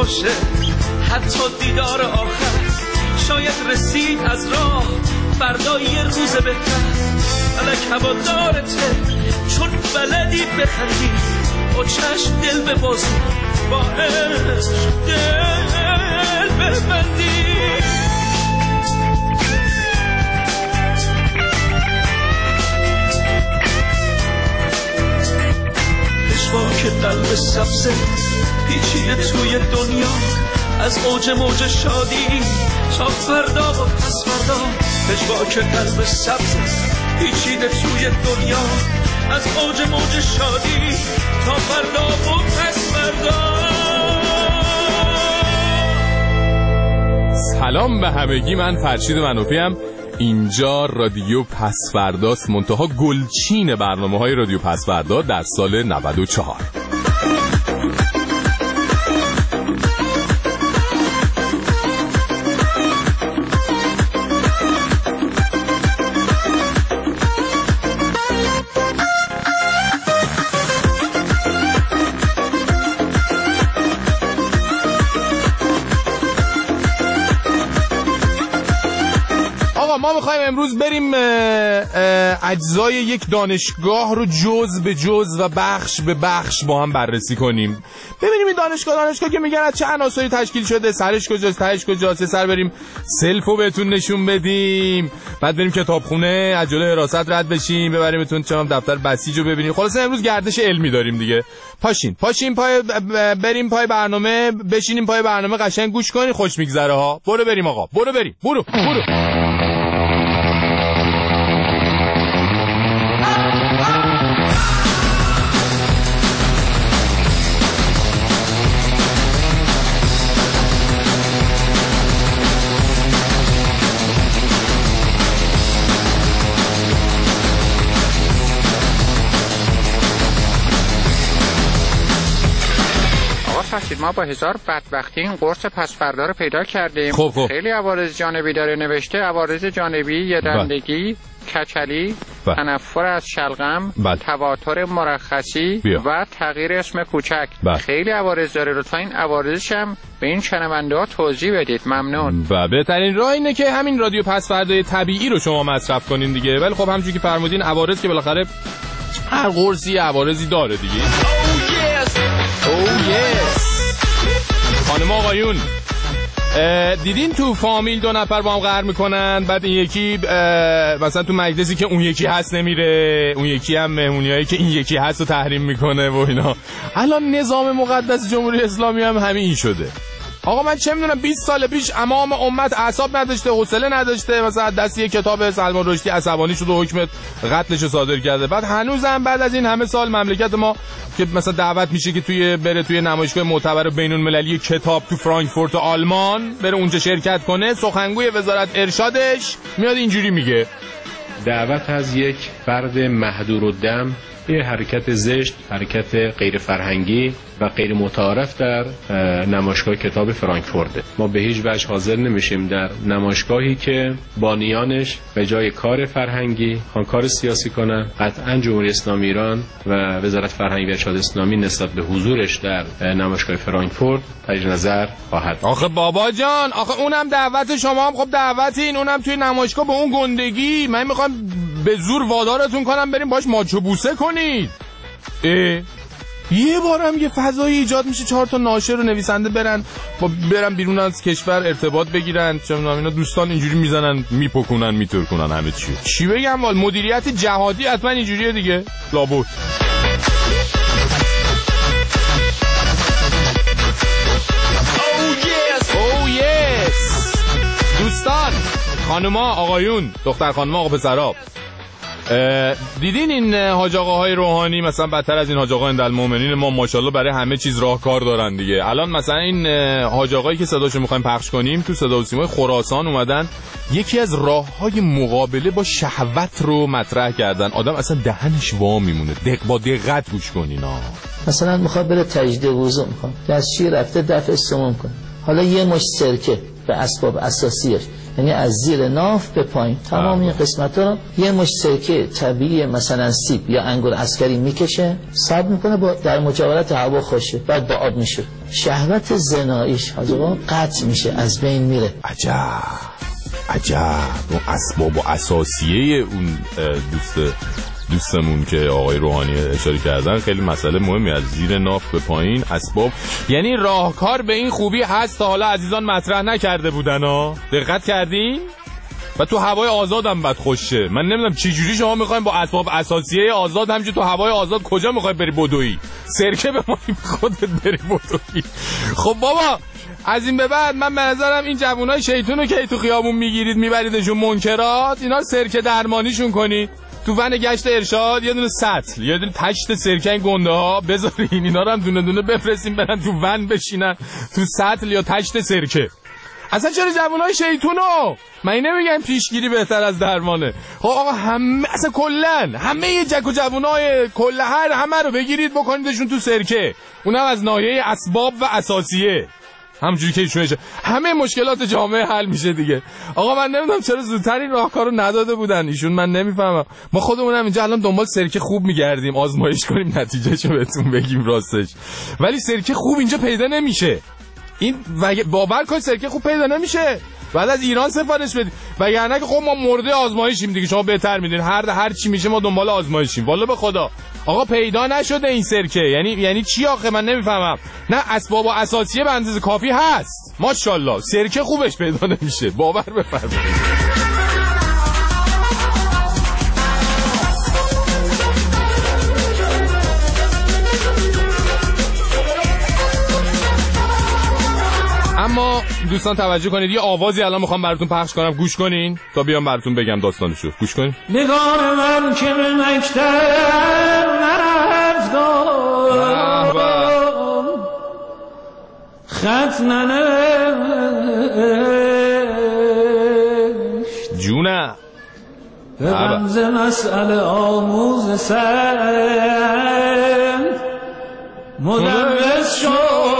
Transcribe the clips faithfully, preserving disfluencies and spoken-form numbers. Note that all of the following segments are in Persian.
باشه، حتی دیدار آخر شاید رسید از راه، فردا یه روز بهتر. الک هوادارته چون بلدی بخندی، با چشم دل ببازی، با عشق دل ببندی. پشواک قلب سبزه پیچیده توی دنیا، از اوج موج شادی تا فردا و پس فردا. پشواک قلب سبزه پیچیده توی دنیا، از اوج موج شادی تا فردا و پس فردا. سلام به همگی، من فرشید منوفی ام. اینجا رادیو پسفرداست، منتها گلچین برنامه های رادیو پسفردا در سال نود و چهار. ما میخوایم امروز بریم اجزای یک دانشگاه رو جز به جز و بخش به بخش با هم بررسی کنیم. ببینیم این دانشگاه دانشگاه که میگن از چه عناصری تشکیل شده، سرش کجاست، تهش کجاست، سر بریم سلفو بهتون نشون بدیم، بعد بریم کتابخونه از جلوی حراست رد بشیم، ببریمتون چم دفتر بسیجو ببینیم. خلاص امروز گردش علمی داریم دیگه. پاشین پاشین پای بریم پای برنامه، بشینیم پای برنامه، قشنگ گوش کنین، خوش میگذره ها. برو بریم آقا، برو بریم، برو برو. ما با هزار بدبختی این قرص پسفردا رو پیدا کردیم. خوب خوب. خیلی عوارض جانبی داره نوشته. عوارض جانبی یه دندگی، کچلی، تنفر از شلغم، تواتر مرخصی بیا. و تغییر اسم کوچک. بله. خیلی عوارض داره، لطفا این عوارضش هم به این شنونده ها توضیح بدید. ممنون. و بهترین راه اینه که همین رادیو پسفردای طبیعی رو شما مصرف کنین دیگه. ولی خب همونجوری که فرمودین عوارض که بالاخره هر قرصی عوارضی داره دیگه. oh yes. oh yes. خانم آقایون، دیدین تو فامیل دو نفر با هم قهر میکنن، بعد این یکی مثلا تو مجلسی که اون یکی هست نمیره، اون یکی هم مهمونیایی که این یکی هست رو تحریم میکنه و اینا. الان نظام مقدس جمهوری اسلامی هم همین شده. آقا من چه میدونم بیست سال پیش امام امت اعصاب نداشته، حوصله نداشته، مثلا دستی یک کتاب سلمان رشدی عصبانی شد و حکم قتلش رو صادر کرده. بعد هنوزم بعد از این همه سال مملکت ما که مثلا دعوت میشه که توی بره توی نمایشگاه معتبر بین‌المللی کتاب تو فرانکفورت آلمان بره اونجا شرکت کنه، سخنگوی وزارت ارشادش میاد اینجوری میگه: دعوت از یک فرد مهدورالدم، یه حرکت زشت، حرکت غیر فرهنگی و غیر متعارف در نمایشگاه کتاب فرانکفورت. ما به هیچ وجه حاضر نمیشیم در نمایشگاهی که بانیانش به جای کار فرهنگی خوان کار سیاسی کنن. قطعا جمهوری اسلامی ایران و وزارت فرهنگ و ارشاد اسلامی نسبت به حضورش در نمایشگاه فرانکفورت تجدید نظر خواهد. آخه بابا جان، آخه اونم دعوت شما هم خب دعوتین، اونم توی نمایشگاه به اون گندگی. من میخوام به زور وادارتون کنم بریم باش ماچو بوسه کنید. اه یه بارم یه فضایی ایجاد میشه، چهار تا ناشر و نویسنده برن با برن بیرون از کشور ارتباط بگیرن، چه میدونم اینا دوستان اینجوری میزنن میپکنن میترکنن همه چی. چی بگم وال مدیریت جهادی حتما اینجوریه دیگه. لابد او یس دوستان، خانوما، آقایون، دختر خانوما، آقا پسرا، دیدین این حاج آقاهای روحانی مثلا بدتر از این حاج آقا اندالمومنین ما ماشاءالله برای همه چیز راهکار دارن دیگه. الان مثلا این حاج آقایی که صداشو میخوایم پخش کنیم تو صدا و سیمای خراسان اومدن یکی از راههای مقابله با شهوت رو مطرح کردن. آدم اصلا دهنش وا میمونه. دق با دقت گوش کنین ها. مثلا میخواد بره تجدید وضو میکنه، دستشویی رفته دفع سموم کنه، حالا یه مش سرکه به اسباب اساسیش، یعنی از زیر ناف به پایین تمام این قسمت ها یه مش سرکه طبیعی مثلا سیب یا انگور عسکری میکشه، صبر میکنه با در مجاورت هوا خوشه، بعد با آب میشه. شهوت زناییش حاجقا قطع میشه، از بین میره. عجب عجب. اون اسباب و اساسیه اون دوست دوستمون که آقای روحانی اشاره کردن خیلی مسئله مهمی، از زیر ناف به پایین اسباب، یعنی راهکار به این خوبی هست تا حالا عزیزان مطرح نکرده بودن ها. دقت کردین؟ و تو هوای آزاد هم بد خوشه. من نمیدونم چه جوری شما میخواین با اسباب اساسیه آزاد همینجوری تو هوای آزاد کجا میخوای بری بدویی؟ سرکه به ما خودت بری بدویی. خب بابا از این به بعد من به نظرم این جوونای شیطونو که تو خیابون میگیرید میبریدشون منکرات، اینا سرکه درمانیشون کنید. تو ون گشت ارشاد یه دونه سطل، یه دونه تشت سرکه این گنده ها بذارین، اینا رو هم دونه دونه بفرستین برن تو ون بشینن تو سطل یا تشت سرکه. اصلا چرا جوانای شیطونو؟ من این نمیگم پیشگیری بهتر از درمانه. خب آقا همه اصلا کلن همه یه جک و جوانای کل هر همه رو بگیرید بکنیدشون تو سرکه، اونم از ناحیه اسباب و اساسیه، همونجوری که ایشون همه مشکلات جامعه حل میشه دیگه. آقا من نمیدونم چرا زودتر این راهکارو نداده بودن ایشون، من نمیفهمم. ما خودمونم اینجا الان دنبال سرکه خوب میگردیم آزمایش کنیم نتیجهشو بهتون بگیم راستش، ولی سرکه خوب اینجا پیدا نمیشه. این باور کن سرکه خوب پیدا نمیشه، بعد از ایران سفارش بدید، وگرنه که خب ما مورد آزمایشیم دیگه، شما بهتر میدین هر هر چی میشه ما دنبال آزمایشیم. والله به خدا آقا پیدا نشده این سرکه، یعنی یعنی چی آخه؟ من نمیفهمم. نه اسباب و اساسیه به اندازه کافی هست ماشاءالله، سرکه خوبش پیدا نمیشه، باور بفرمایید. اما دوستان توجه کنید، یه آوازی الان میخوام براتون پخش کنم، گوش کنین تا بیام براتون بگم داستانشو. گوش کنین. نگار من که به مکتب نرفتم، خط ننوشت، جونه به رمز مسئله آموز سن مدرس شد.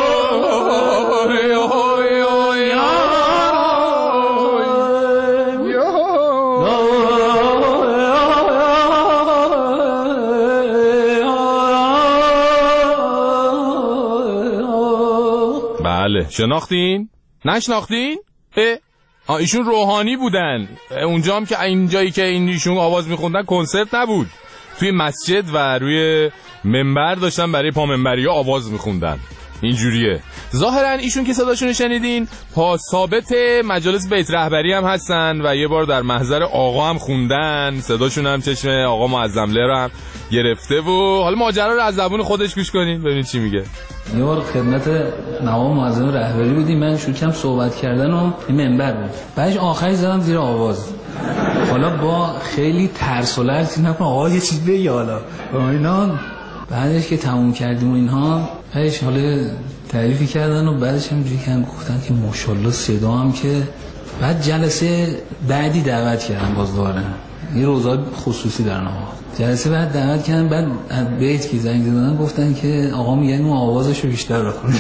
بله شناختین؟ نشناختین؟ اه ایشون روحانی بودن. اونجا هم که اینجایی که این ایشون آواز میخوندن کنسرت نبود، توی مسجد و روی منبر داشتن برای پامنبری ها آواز میخوندن. اینجوریه. ظاهرا ایشون که صداشون شنیدین پا ثابت مجالس بیت رهبری هم هستن و یه بار در محضر آقا هم خوندن، صداشون هم چشم آقا معظمله رو هم گرفته و حالا ماجرا رو از زبون خودش گوش کنین ببینید چی میگه. یه بار خدمت نوام معظم رهبری بودیم، من شروع کردم صحبت کردن و منبر بود، بعدش آخرش زدم زیر آواز. حالا با خیلی ترس و لرز اینا آقا یه چیز بگی حالا اینا. بعدش که تموم کردیم و اینها بعدش حالا تعریفی کردن و بعدش هم جوری کردن گفتن که ماشاءالله صدا هم که. بعد جلسه بعدی دعوت کردن باز دوباره یه روزای خصوصی در نها جلسه بعد دعوت کردن، بعد بیت که زنگ زدن گفتن که آقا میگن اون آوازشو بیشتر بخونید.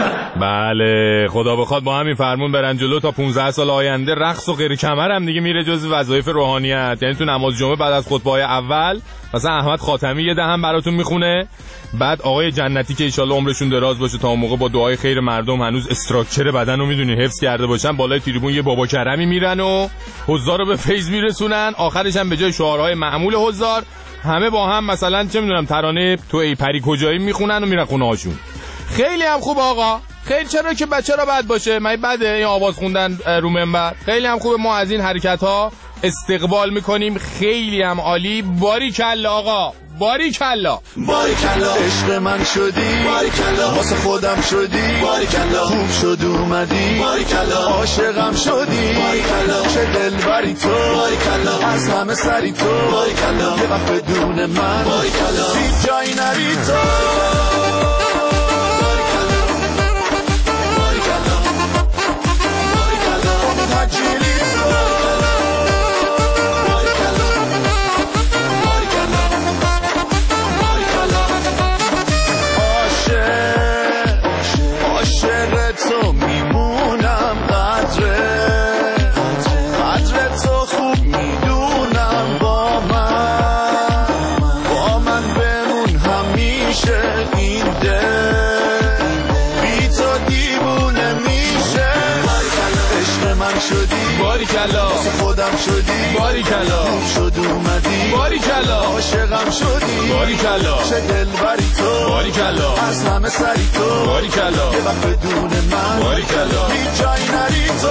بله خدا بخواد با همین فرمون برن جلو تا پانزده سال آینده رقص و غیر کمر هم دیگه میره جزو وظایف روحانیت. یعنی تو نماز جمعه بعد از خطبه‌های اول مثلا احمد خاتمی یه دهم براتون میخونه، بعد آقای جنتی که ان شاءالله عمرشون دراز باشه تا اون موقع با دعای خیر مردم هنوز استراکچر بدن رو میدونین حفظ کرده باشن، بالای تریبون یه بابا کرمی میرن و حضار رو به فیض میرسونن. آخرش هم به جای شعارهای معمول حضار همه با هم مثلا چه میدونم ترانه تو ای پری کجایی میخونن و میرن خونه هاشون. خیلی هم خوب آقا، خیلی چرا که بچه را بد باشه، من بده این آواز خوندن رو منبر، خیلی هم خوبه. ما از این حرکت ها استقبال میکنیم، خیلی هم عالی. باریکلا آقا، باریکلا باریکلا، عشق من شدی باریکلا، واسه خودم شدی باریکلا، خوب شد اومدی باریکلا، عاشقم شدی باریکلا، چه دلبری تو باریکلا، از همه سری تو باریکلا، یه وقت بدون من باریکلا، هیچ جایی نری تو. عاشق تو میمونم، قدر میشه این دل بی تو دیوونه میشه عشق من شدی باریکلا واسه خودم شدی باریکلا خوب شد اومدی باریکلا عاشقم شدی باریکلا چه دلبری تو باریکلا از همه سری تو باریکلا یه وقت بدون من باریکلا هیچ جایی نری تو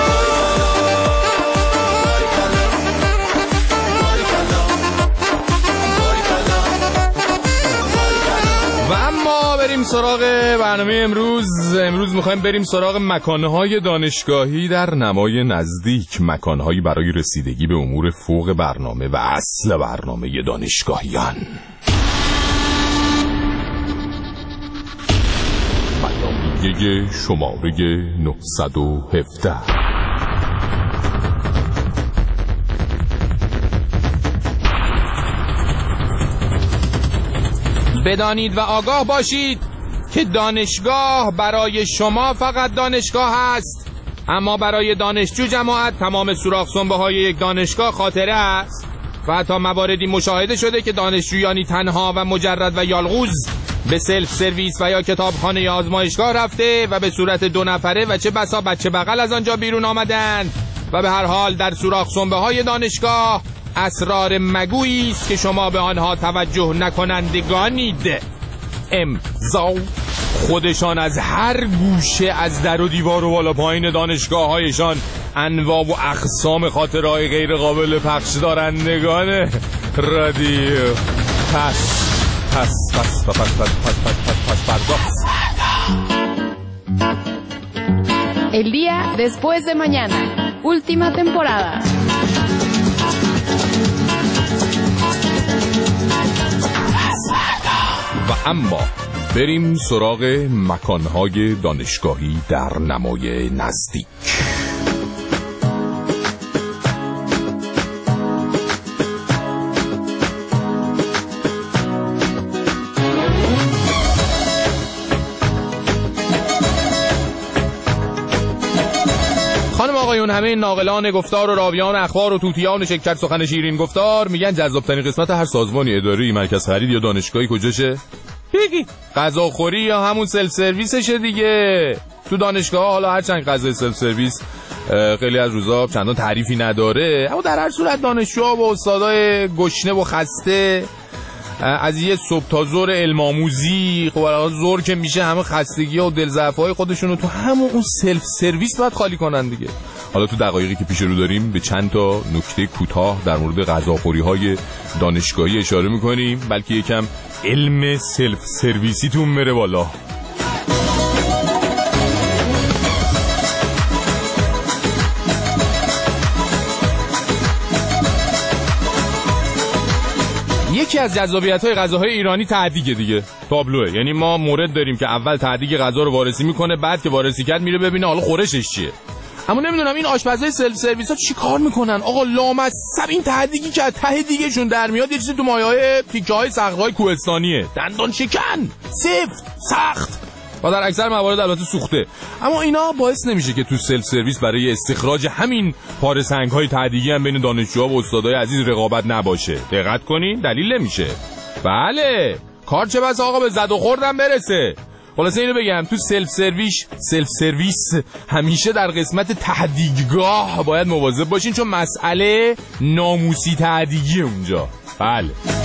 و اما بریم سراغ برنامه امروز. امروز میخوایم بریم سراغ مکانهای دانشگاهی در نمای نزدیک، مکانهایی برای رسیدگی به امور فوق برنامه و اصل برنامه دانشگاهیان. برنامه شماره نهصد و هفده. بدانید و آگاه باشید که دانشگاه برای شما فقط دانشگاه است، اما برای دانشجو جماعت تمام سوراخ سنبه های یک دانشگاه خاطره است و حتی مواردی مشاهده شده که دانشجویانی تنها و مجرد و یالغوز به سلف سرویس و یا کتابخانه یا آزمایشگاه رفته و به صورت دو نفره و چه بسا بچه بغل از آنجا بیرون آمدند و به هر حال در سوراخ سنبه های دانشگاه اسرار مگویی است که شما به آنها توجه نکنندگانید. امضا خودشان از هر گوشه از در و دیوار و بالا پایین دانشگاه هایشان انواع و اقسام خاطرهای غیر قابل پخش دارندگان رادیو پس پس پس پس پس پس پس پس پس El día después de mañana, última temporada. و اما بریم سراغ مکانهای دانشگاهی در نمای نزدیک. خانم آقایون، همه ناقلان گفتار و راویان اخبار و توتیان شکر سخن شیرین گفتار میگن جذاب‌ترین قسمت هر سازمانی اداری، مرکز خرید یا دانشگاهی کجاشه؟ بگی غذاخوری یا همون سلف سرویسشه دیگه. تو دانشگاه حالا هرچند غذای سلف سرویس خیلی از روزا چندان تعریفی نداره، اما در هر صورت دانشجوها و استادای گشنه و خسته از یه صبح تا ظهر علم آموزی، خب ظهر که میشه همه خستگی و دلضعف‌های خودشونو تو همون اون سلف سرویس باید خالی کنن دیگه. حالا تو دقایقی که پیش رو داریم به چند تا نکته کوتاه در مورد غذاخوری‌های دانشگاهی اشاره می‌کنیم، بلکه یکم علم سلف سرویسیتون میره بالا. یکی از جذابیت‌های غذاهای ایرانی تعدیگه دیگه، تابلوه. یعنی ما مورد داریم که اول تعدیگ غذا رو وارسی میکنه، بعد که وارسی کرد میره ببینه حالا خورشش چیه. اما نمیدونم این آشپزای سلف سرویس‌ها چی کار میکنن آقا، لامصب این تعدیگی که ته دیگه‌شون در میاد یه چیزی تو مایه‌های تیکه‌های صخره‌های کوهستانیه، دندان شکن، سفت، سخت و در اکثر موارد البته سوخته. اما اینا باعث نمیشه که تو سلف سرویس برای استخراج همین پاره سنگ‌های تعدیگی هم بین دانشجوها و استادای عزیز رقابت نباشه. دقت کنین دلیل نمیشه. بله کار چه بس آقا به زد و خوردم برسه. خلاصه اینو بگم تو سلف سرویس سلف سرویس همیشه در قسمت تعدیگگاه باید مواظب باشین، چون مسئله ناموسی تعدیگی اونجا. بله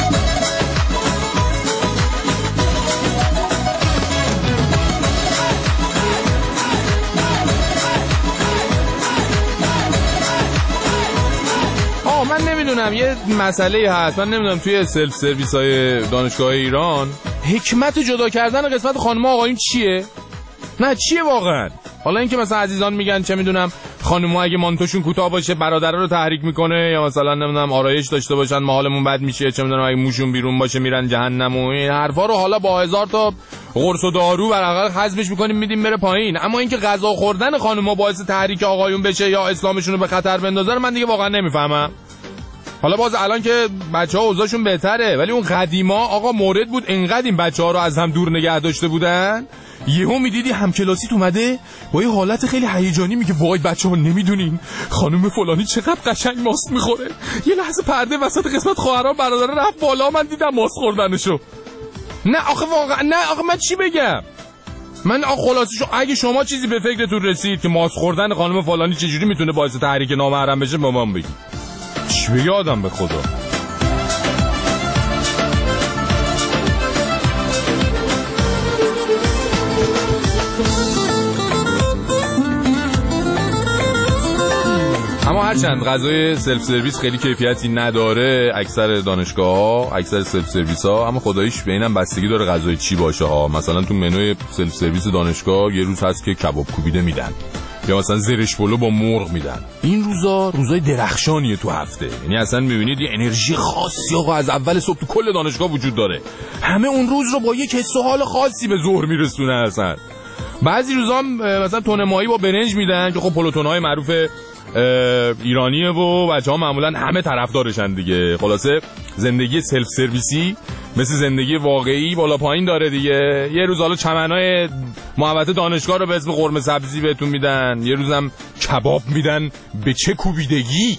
من نمیدونم یه مسئله هست، من نمیدونم توی سلف سرویس های دانشگاه ایران حکمت جدا کردن قسمت خانم آقایون چیه؟ نه چیه واقعا؟ حالا اینکه مثلا عزیزان میگن چه میدونم خانم‌ها اگه مانتوشون کوتاه باشه برادرها رو تحریک میکنه، یا مثلا نمیدونم آرایش داشته باشن ما حالمون بد میشه، چه میدونم اگه موشون بیرون باشه میرن جهنم و این حرفا رو حالا با هزار تا قرص و دارو برقرار حذفش میکنیم میدیم بره پایین. اما اینکه غذا خوردن خانم‌ها باعث تحریک آقایون بشه یا اسلامشون رو به خطر بندازه من دیگه واقعا نمیفهمم. حالا باز الان که بچه‌ها اوضاعشون بهتره، ولی اون قدیما آقا مورد بود انقدر این بچه‌ها رو از هم دور نگه داشته بودن، یهو میدیدی همکلاسی اومده با یه حالت خیلی هیجانی میگه وای بچه‌ها نمیدونین خانم فلانی چقدر قشنگ ماست میخوره. یه لحظه پرده وسط قسمت خواهرام برادر رفت بالا، من دیدم ماست خوردنشو. نه آخه واقعا نه آخه من چی بگم؟ من خلاصه شو اگه شما چیزی به فکرتون رسید که ماست خوردن خانم فلانی چجوری میتونه باعث تحریک نامحرم بشه به من بگید. چی بگه آدم به خدا؟ اما هرچند غذای سلف سرویس خیلی کیفیتی نداره اکثر دانشگاه‌ها، اکثر سلف سرویس‌ها، اما خداییش به اینم بستگی داره غذای چی باشه ها. مثلا تو منوی سلف سرویس دانشگاه یه روز هست که کباب کوبیده میدن یا مثلا زرش پلو با مرغ میدن. این روزا روزای درخشانیه تو هفته، یعنی اصلا میبینید یه انرژی خاصی آقا از اول صبح تو کل دانشگاه وجود داره. همه اون روز رو با یک حس و حال خاصی به ظهر میرسونه. اصلا بعضی روزا مثلا تون ماهی با برنج میدن که خب پلوتون‌های معروف ایرانیه و بچه‌ها معمولا همه طرفدارشن دیگه. خلاصه زندگی سلف سرویسی مثل زندگی واقعی بالا پایین داره دیگه. یه روز حالا چمنای محوطه دانشگاه رو به اسم قرمه سبزی بهتون میدن، یه روزم کباب میدن به چه کوبیدگی.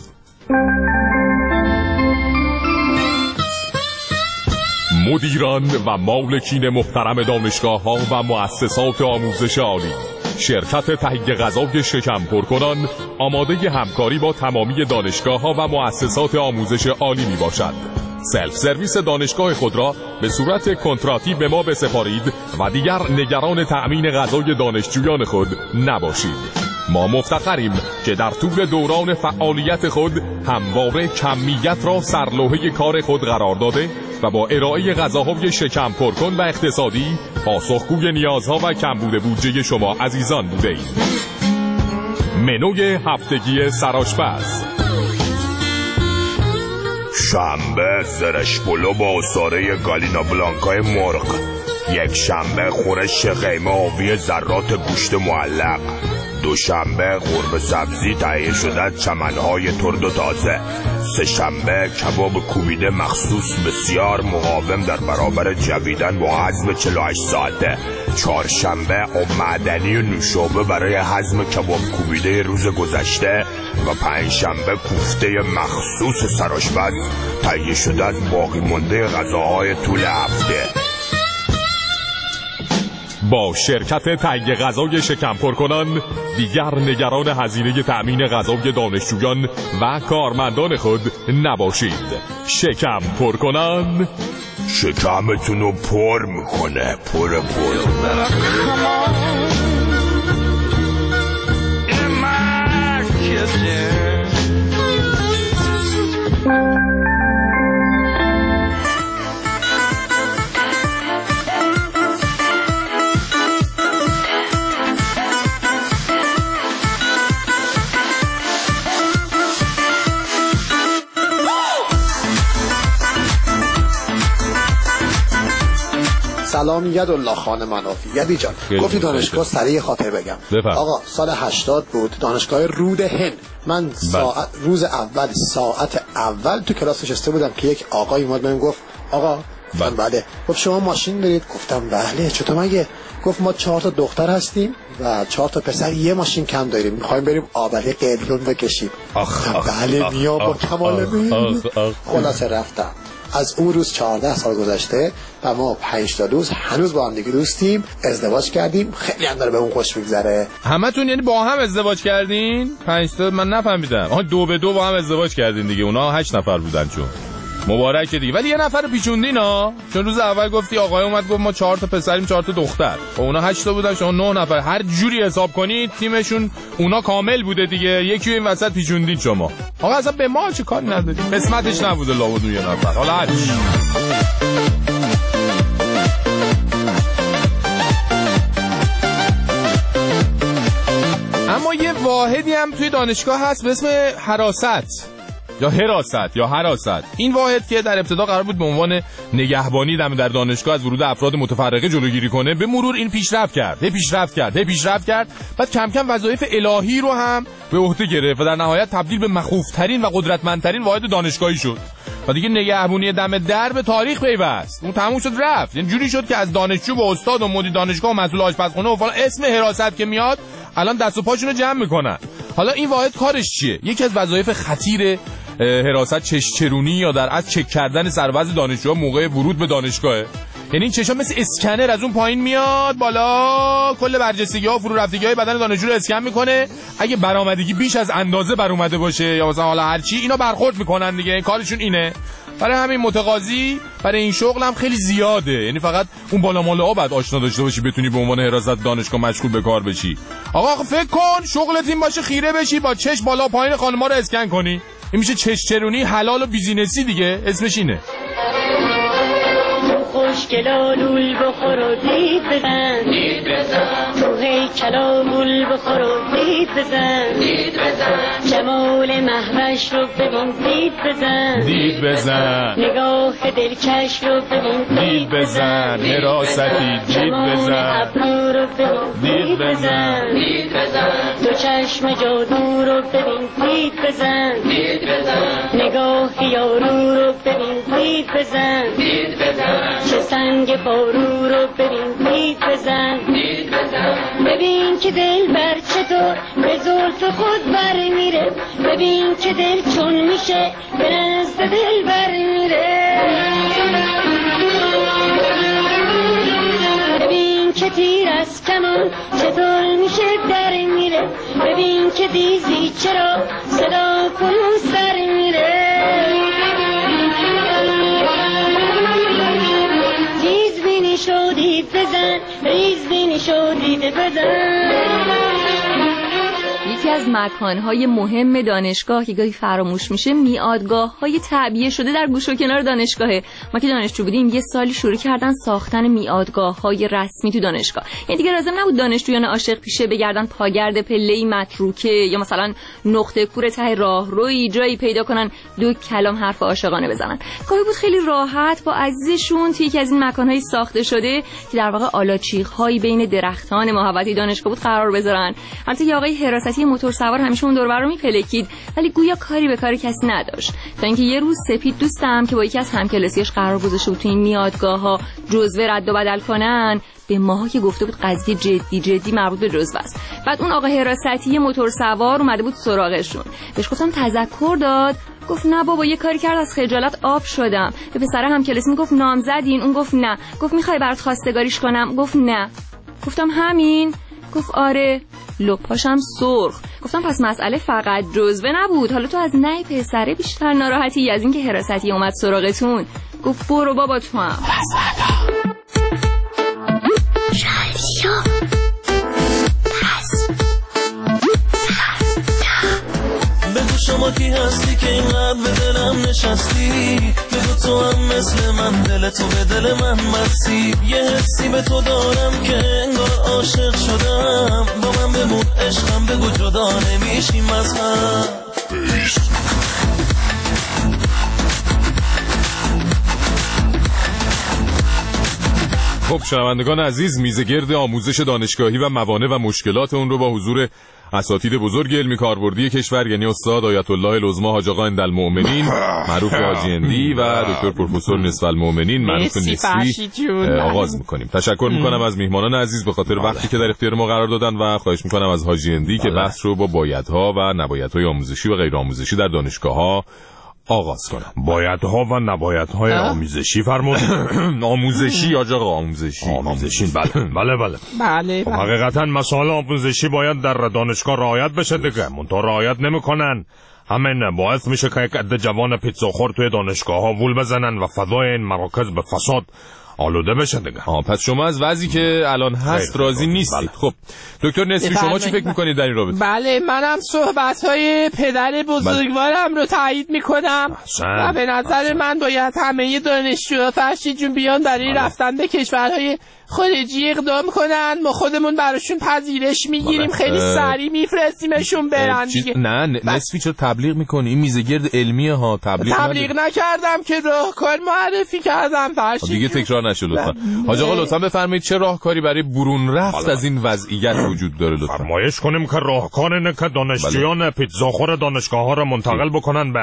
مدیران و مالکین محترم دانشگاه‌ها و مؤسسات آموزش عالی، شرکت تهیه غذای شکم پرکنان آماده همکاری با تمامی دانشگاه‌ها و مؤسسات آموزش عالی می باشد. سلف سرویس دانشگاه خود را به صورت کنتراتی به ما بسپارید و دیگر نگران تأمین غذای دانشجویان خود نباشید. ما مفتخریم که در طول دوران فعالیت خود همواره کمیت را سرلوحه کار خود قرار داده و با ارائه غذاهای شکم پرکن و اقتصادی پاسخگوی نیازها و کمبود بودجه شما عزیزان بوده ایم. منوی هفتگی سرآشپز: شنبه زرش پلو با عصاره گالینا بلانکای مرغ، یک شنبه خورش قیمه آبی ذرات گوشت معلق، دوشنبه قرمه سبزی تهیه شده از چمنهای ترد و تازه، سه شنبه کباب کوبیده مخصوص بسیار مقاوم در برابر جویدن با هضم چهل و هشت ساعته، چهار شنبه آب معدنی و نوشابه برای هضم کباب کوبیده روز گذشته و پنج شنبه کوفته مخصوص سرآشپز تهیه شده از باقی مانده غذاهای طول هفته. با شرکت تهیه غذای شکم پرکنان دیگر نگران هزینه تأمین غذای دانشجویان و کارمندان خود نباشید. شکم پرکنان شکمتون رو پر میکنه، پر پر. سلام یدالله خان منافی. یدی جان گفتی دانشگاه سریع خاطر بگم بفرم. آقا سال هشتاد بود، دانشگاه رود هند. من ساعت روز اول ساعت اول تو کلاس نشسته بودم که یک آقای اومد بهم گفت آقا بله. بله گفت شما ماشین دارید؟ گفتم بله. چطور مگه؟ گفت ما چهار تا دختر هستیم و چهار تا پسر، یه ماشین کم داریم، میخوایم بریم آبله قلیون بکشیم. بله میا با کمال میل. خلاصه رفتم. از اون روز چهارده سال گذشته و ما پنج تا روز هنوز با هم دیگه دوستیم، ازدواج کردیم، خیلی هم داره به اون خوش میگذره. همتون یعنی با هم ازدواج کردین؟ پنج تا من نفهمیدم. آها دو به دو با هم ازدواج کردین دیگه. اونا هشت نفر بودن چون. مبارکه دیگه. ولی یه نفر رو پیچوندین ها، چون روز اول گفتی آقای اومد گفت ما چهار تا پسریم چهار تا دختر، و اونا هشت تا بودن شما نه نفر. هر جوری حساب کنید تیمشون اونا کامل بوده دیگه، یکی این وسط پیچوندین شما. آقا اصلا به ما چه کاری نداری؟ قسمتش نبوده لابد یه نفر. حالا هر اما یه واحدی هم توی دانشگاه هست به اسم حراست یا حراست یا حراست. این واحد که در ابتدا قرار بود به عنوان نگهبانی دم در دانشگاه از ورود افراد متفرقه جلوگیری کنه، به مرور این پیشرفت کرد، هی پیشرفت کرد، هی پیشرفت کرد، بعد کم کم وظایف الهی رو هم به عهده گرفت و در نهایت تبدیل به مخوفترین و قدرتمندترین واحد دانشگاهی شد و دیگه نگهبانی دم در به تاریخ پیوست. اون تموم شد رفت. یعنی جوری شد که از دانشجو به استاد و مدیر دانشگاه و مسئول آشپزخونه و فلان اسم حراست که میاد الان دست و پاشونو جمع میکنن. حالا این واحد کارش چیه؟ یکی از وظایف خطیر حراست چشچرونی یا در اصل چک کردن سرباز دانشجوها موقع ورود به دانشگاهه. یعنی این چشام مثل اسکنر از اون پایین میاد بالا، کل برجستگی‌ها و فرو رفتگی‌های بدن دانشجو رو اسکن میکنه. اگه برآمدگی بیش از اندازه بر اومده باشه یا مثلا حالا هر چی، اینا برخورد میکنن دیگه، کارشون اینه. برای همین متقاضی برای این شغل هم خیلی زیاده، یعنی فقط اون بالا مالا ها بعد آشنا داشته باشی بتونی به عنوان حراست دانشگاه مشغول به کار بشی. آقا فکر کن شغلت این باشه خیره بشی با چش بالا پایین خانم‌ها رو اسکن کنی، این میشه چشچرونی حلال و بیزینسی دیگه، اسمش اینه. خوشگلا لول بخور و دید بزن دید بزن تو هیکلا گل بخور و دید بزن دید بزن جمال محوش رو ببین دید بزن دید بزن نگاه دلکش رو ببین دید بزن حراستی دید بزن ابرو رو ببین دید بزن دید بزن تو چشم جادو رو ببین دید بزن دید بزن نگاه یارو رو ببین دید بزن دید بزن چه سنگ بارو رو ببین دید بزن دید بزن ببین که دل بر چطور به زلف خود بر میره ببین که دل چون میشه به نزد دل بر میره ببین که تیر از کمان چطور میشه در میره ببین که دیزی چرا صدا کنون سر میره شدید بزن ریز بینی شدید بزن. یکی از مکانهای مهم دانشگاه که گاهی فراموش میشه میادگاه‌های تعبیه شده در گوش و کنار دانشگاهه. ما که دانشجو بودیم یه سالی شروع کردن ساختن میادگاه‌های رسمی تو دانشگاه، یعنی دیگه لازم نبود دانشجویان عاشق پیشه بگردن پاگرد پله‌ای متروکه یا مثلا نقطه کور ته راهروی جایی پیدا کنن دو کلام حرف عاشقانه بزنن. گاهی بود خیلی راحت با عزیزشون توی یکی از این مکان‌های ساخته شده که در واقع آلاچیق‌هایی بین درختان محوطه دانشگاه بود قرار بذارن. البته یه آقای حراستی موتور سوار همیشه اون دور و بر رو میپلکید ولی گویا کاری به کار کسی نداشت، تا اینکه یه روز سپید دوستم که با یکی از همکلاسیاش قرار گذاشته بود تو این میادگاه‌ها جزوه رد و بدل کنن، به ماها که گفته بود قضیه جدی جدی مربوط به جزوه است. بعد اون آقا حراستی موتور سوار اومده بود سراغشون، بهش گفتم تذکر داد، گفت نه بابا یه کاری کرد از خجالت آب شدم. به پسر همکلاسی میگفت نامزدین، اون گفت نه. گفت میخوای برات خواستگاریش کنم، گفت نه. گفتم همین؟ گفت آره. لپاشم سرخ. گفتم پس مسئله فقط جزوه نبود، حالا تو از نه پسره بیشتر ناراحتی از اینکه حراستی اومد سراغتون. گفت برو بابا تو هم. بگو شما کی هستی که اینقدر به دلم نشستی، بگو تو هم مثل من دل تو به دل من بستی، یه حسی به تو دارم که انگار عاشق شدم، با من بمون عشقم بگو جدا نمیشیم از هم. خب شنوندگان عزیز، میزگرد آموزش دانشگاهی و موانع و مشکلات اون رو با حضور اساتید بزرگ علمی کاربردی کشور یعنی استاد آیت الله العظما حاج آقا اندالمؤمنین معروف به حاجی اندی و دکتر پروفسور نصف المؤمنین معروف نصفی آغاز میکنیم. تشکر میکنم از میهمانان عزیز به خاطر وقتی که در اختیار ما قرار دادن و خواهش میکنم از حاجی اندی که بحث رو با بایدها و نبایدهای آموزشی و غیر آموزشی در دانشگاه‌ها آغاز کنم. بایدها و نبایدهای آموزشی فرمودید. آموزشی یا آقا آموزشی آموزشی بله بله بله بله خب حقیقتا مسائل آموزشی باید در دانشگاه رعایت بشه دیگه، منتها رعایت نمیکنن. همین باعث میشه که یک عده جوان پیتزاخور توی دانشگاه ها وول بزنن و فضای این مراکز به فساد آلوده بشه دیگه. آه پس شما از وضعی که الان هست راضی نیستید. خب دکتر نصفی شما چی فکر میکنید در این رابطه؟ بله منم صحبت‌های پدر بزرگوارم رو تایید میکنم و به نظر من باید همه دانشجوها فرشید جون بیان برای رفتن به کشورهای خارجی اقدام کنن، ما خودمون براشون پذیرش میگیریم، خیلی سریع میفرستیمشون برن دیگه. نه نصفی چرا تبلیغ میکنی؟ این میزگرد علمیه ها، تبلیغ تبلیغ نکردم که راهکار معرفی کردم فرشید دیگه. تکرار نشه لطفا. حاج آقا لطفا بفرمایید چه راهکاری برای برون رفت از این وضعیت وجود داره لطفا. فرمایش کنیم که راهکار اینه که دانشجویان پیتزاخور دانشگاه‌ها را منتقل بکنن به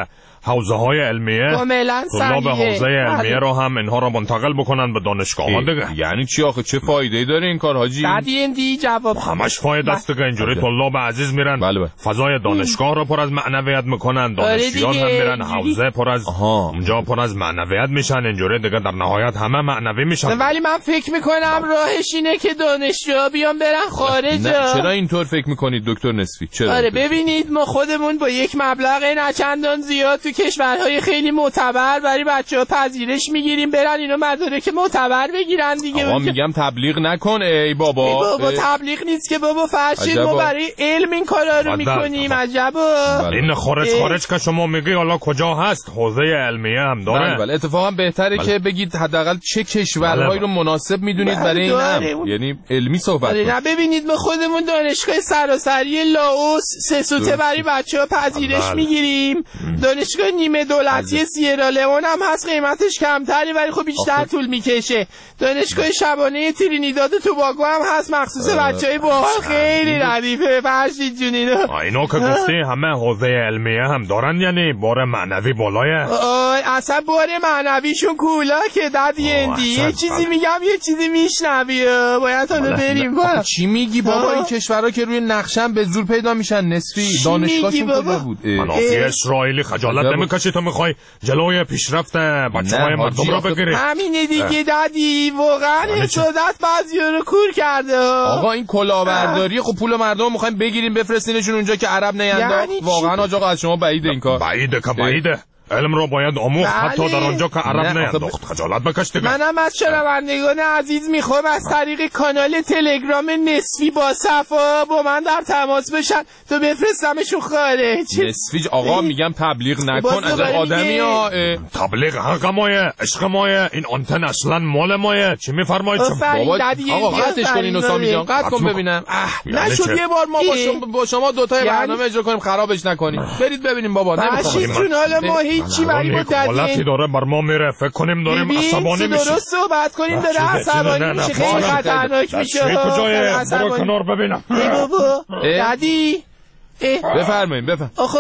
حوزه های علمیه طلاب حوزه علمیه رو هم اینها رو منتقل بکنن به دانشگاه ها دیگه. یعنی چی آخه؟ چه فایده‌ای داره این کار حاجی؟ بعدی این دی جواب همش فایده است دیگه. اینجوری طلاب عزیز میرن بله بله. فضای دانشگاه رو پر از معنویت میکنن، دانشجویان هم میرن حوزه پر از آها. اونجا پر از معنویت میشن، اینجوری دیگه در نهایت همه معنوی میشن. ولی من فکر میکنم راهش اینه که دانشجوها بیان برن خارج. چرا اینطور فکر میکنید دکتر نصفی؟ چرا؟ آره ببینید ما خودمون با یک مبلغ نه چندان زیاد تو کشورهای خیلی معتبر برای بچه‌ها پذیرش میگیریم برن اینو مدارک معتبر بگیرن دیگه. آقا میگم تبلیغ نکن ای بابا. ای بابا تبلیغ نیست که بابا فرشید ما برای علم این کارا رو میکنیم. عجبا. این خارج خارج که شما میگی حالا کجا هست؟ حوزه علمیه هم داره. بله بله. اتفاقا بهتره بله. که بگید حداقل چه کشورهایی رو مناسب میدونید برای این هم. یعنی علمی صحبت کنید. نه ببینید ما خودمون دانشگاه سراسری لاوس سه سوته برای بچه‌ها پذیرش میگیریم. دانشگاه نیمه دولتی سیرالئون هم هست، قیمتش کمتری ولی خب بیشتر طول میکشه. دانشگاه شبانه ترینیداد و توباگو هم هست مخصوص بچهای باحال، خیلی ردیفه. فرشید جون اینا اینا که گفتی همه حوزه علمیه هم دارن، یعنی بار معنوی بالایه. اصلا بار معنویشون کولا که دادی اندی یه چیزی میگم یه چیزی میشنوی باید حالا بریم. چی میگی بابا؟ این کشورها که روی نقشه‌ام به زور پیدا میشن. نصفی دانشگاهشون کجا بود؟ منافی اسرائیلی خجالت نمیکشی تو میخوای جلوی پیشرفت بچه‌های مردم رو بگیری؟ همینه دیگه دادی، واقعا حسادت بعضیا رو کور کرده. آقا این کلاهبرداری خب پول مردم میخوایم بگیریم بفرستینشون اونجا که عرب نینداخت. واقعا آقا از شما بعیده این کار. بعیده که بعیده. علم رو باید آموخت حتی در آنجا که عرب نینداخت. خجالت بکش دیگه. منم از شنوندگان عزیز میخوام از طریق کانال تلگرام نصفی با صفا با من در تماس بشن تا بفرستمشون خارج. نصفی آقا میگم تبلیغ نکن از آدمی ها. تبلیغ حق مایه، عشق مایه، این آنتن اصلا مال مایه. چی میفرمایید بابا؟ آقا قطعش کن اینو سامی جان، قطع کن ببینم. نشد یه بار ما با شما دو تا برنامه اجرا کنیم خرابش نکنیم. برید ببینیم بابا. نمیخوام چی برای ما دادی داره بر ما میره، فکر کنیم داریم عصبانی میشه. درست صحبت کنیم داره عصبانی میشه، خیلی خطرناک میشه. کجای برو کنار ببینم. ای بابا دادی بفرمایید بفرم. آخ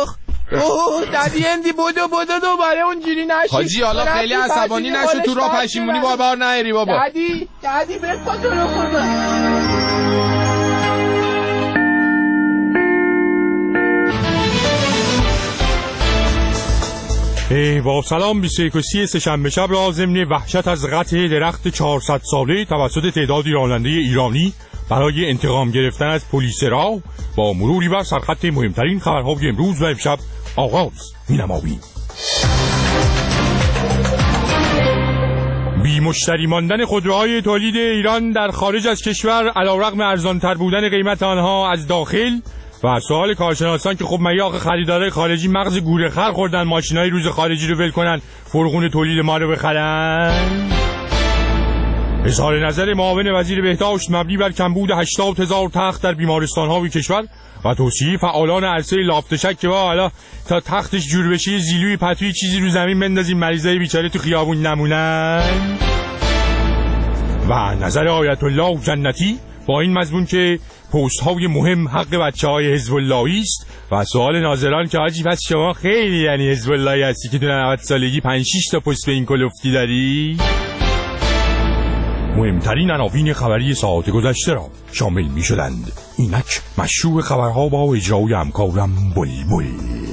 اوه دادی اندی بودو بودو دوباره اونجوری نشی حاجی. حالا خیلی عصبانی نشو تو راه پشیمونی بار بار نهری بابا. دادی دادی بفرم تو رو خدا. ای با سلام. بیست و یک و سی سه‌شنبه شب را ضمن وحشت از قطع درخت چهارصد ساله توسط تعدادی راننده ایرانی برای انتقام گرفتن از پلیس راه با مروری بر سرخط مهمترین خبرهای امروز و امشب آغاز می‌نماییم. بی مشتری ماندن خودروهای تولید ایران در خارج از کشور علیرغم ارزان‌تر بودن قیمت آنها از داخل و سوال کارشناسان که خب میاق خریدارای خارجی مغز گوره خر خوردن ماشینای روز خارجی رو ول کنن فرغون تولید ما رو بخرن. اظهار نظر معاون وزیر بهداشت مبنی بر کمبود هشتاد هزار تخت در بیمارستان‌های کشور و توصیه فعالان عرصه لافتشک که با حالا تا تختش جور بشه زیلوی پتوی چیزی رو زمین بندازیم مریضای بیچاره تو خیابون نمونن. و نظر آیت الله جنتی با این مضمون که پست های مهم حق بچه های حزب اللهی است و سوال ناظران که حاجی پس شما خیلی یعنی حزب اللهی هستی که تو نود سالگی پنج شش تا پست به این کلفتی داری. مهمترین عناوین خبری ساعت گذشته را شامل می شدند. اینک مشروع خبرها با اجرای همکارم بلبل.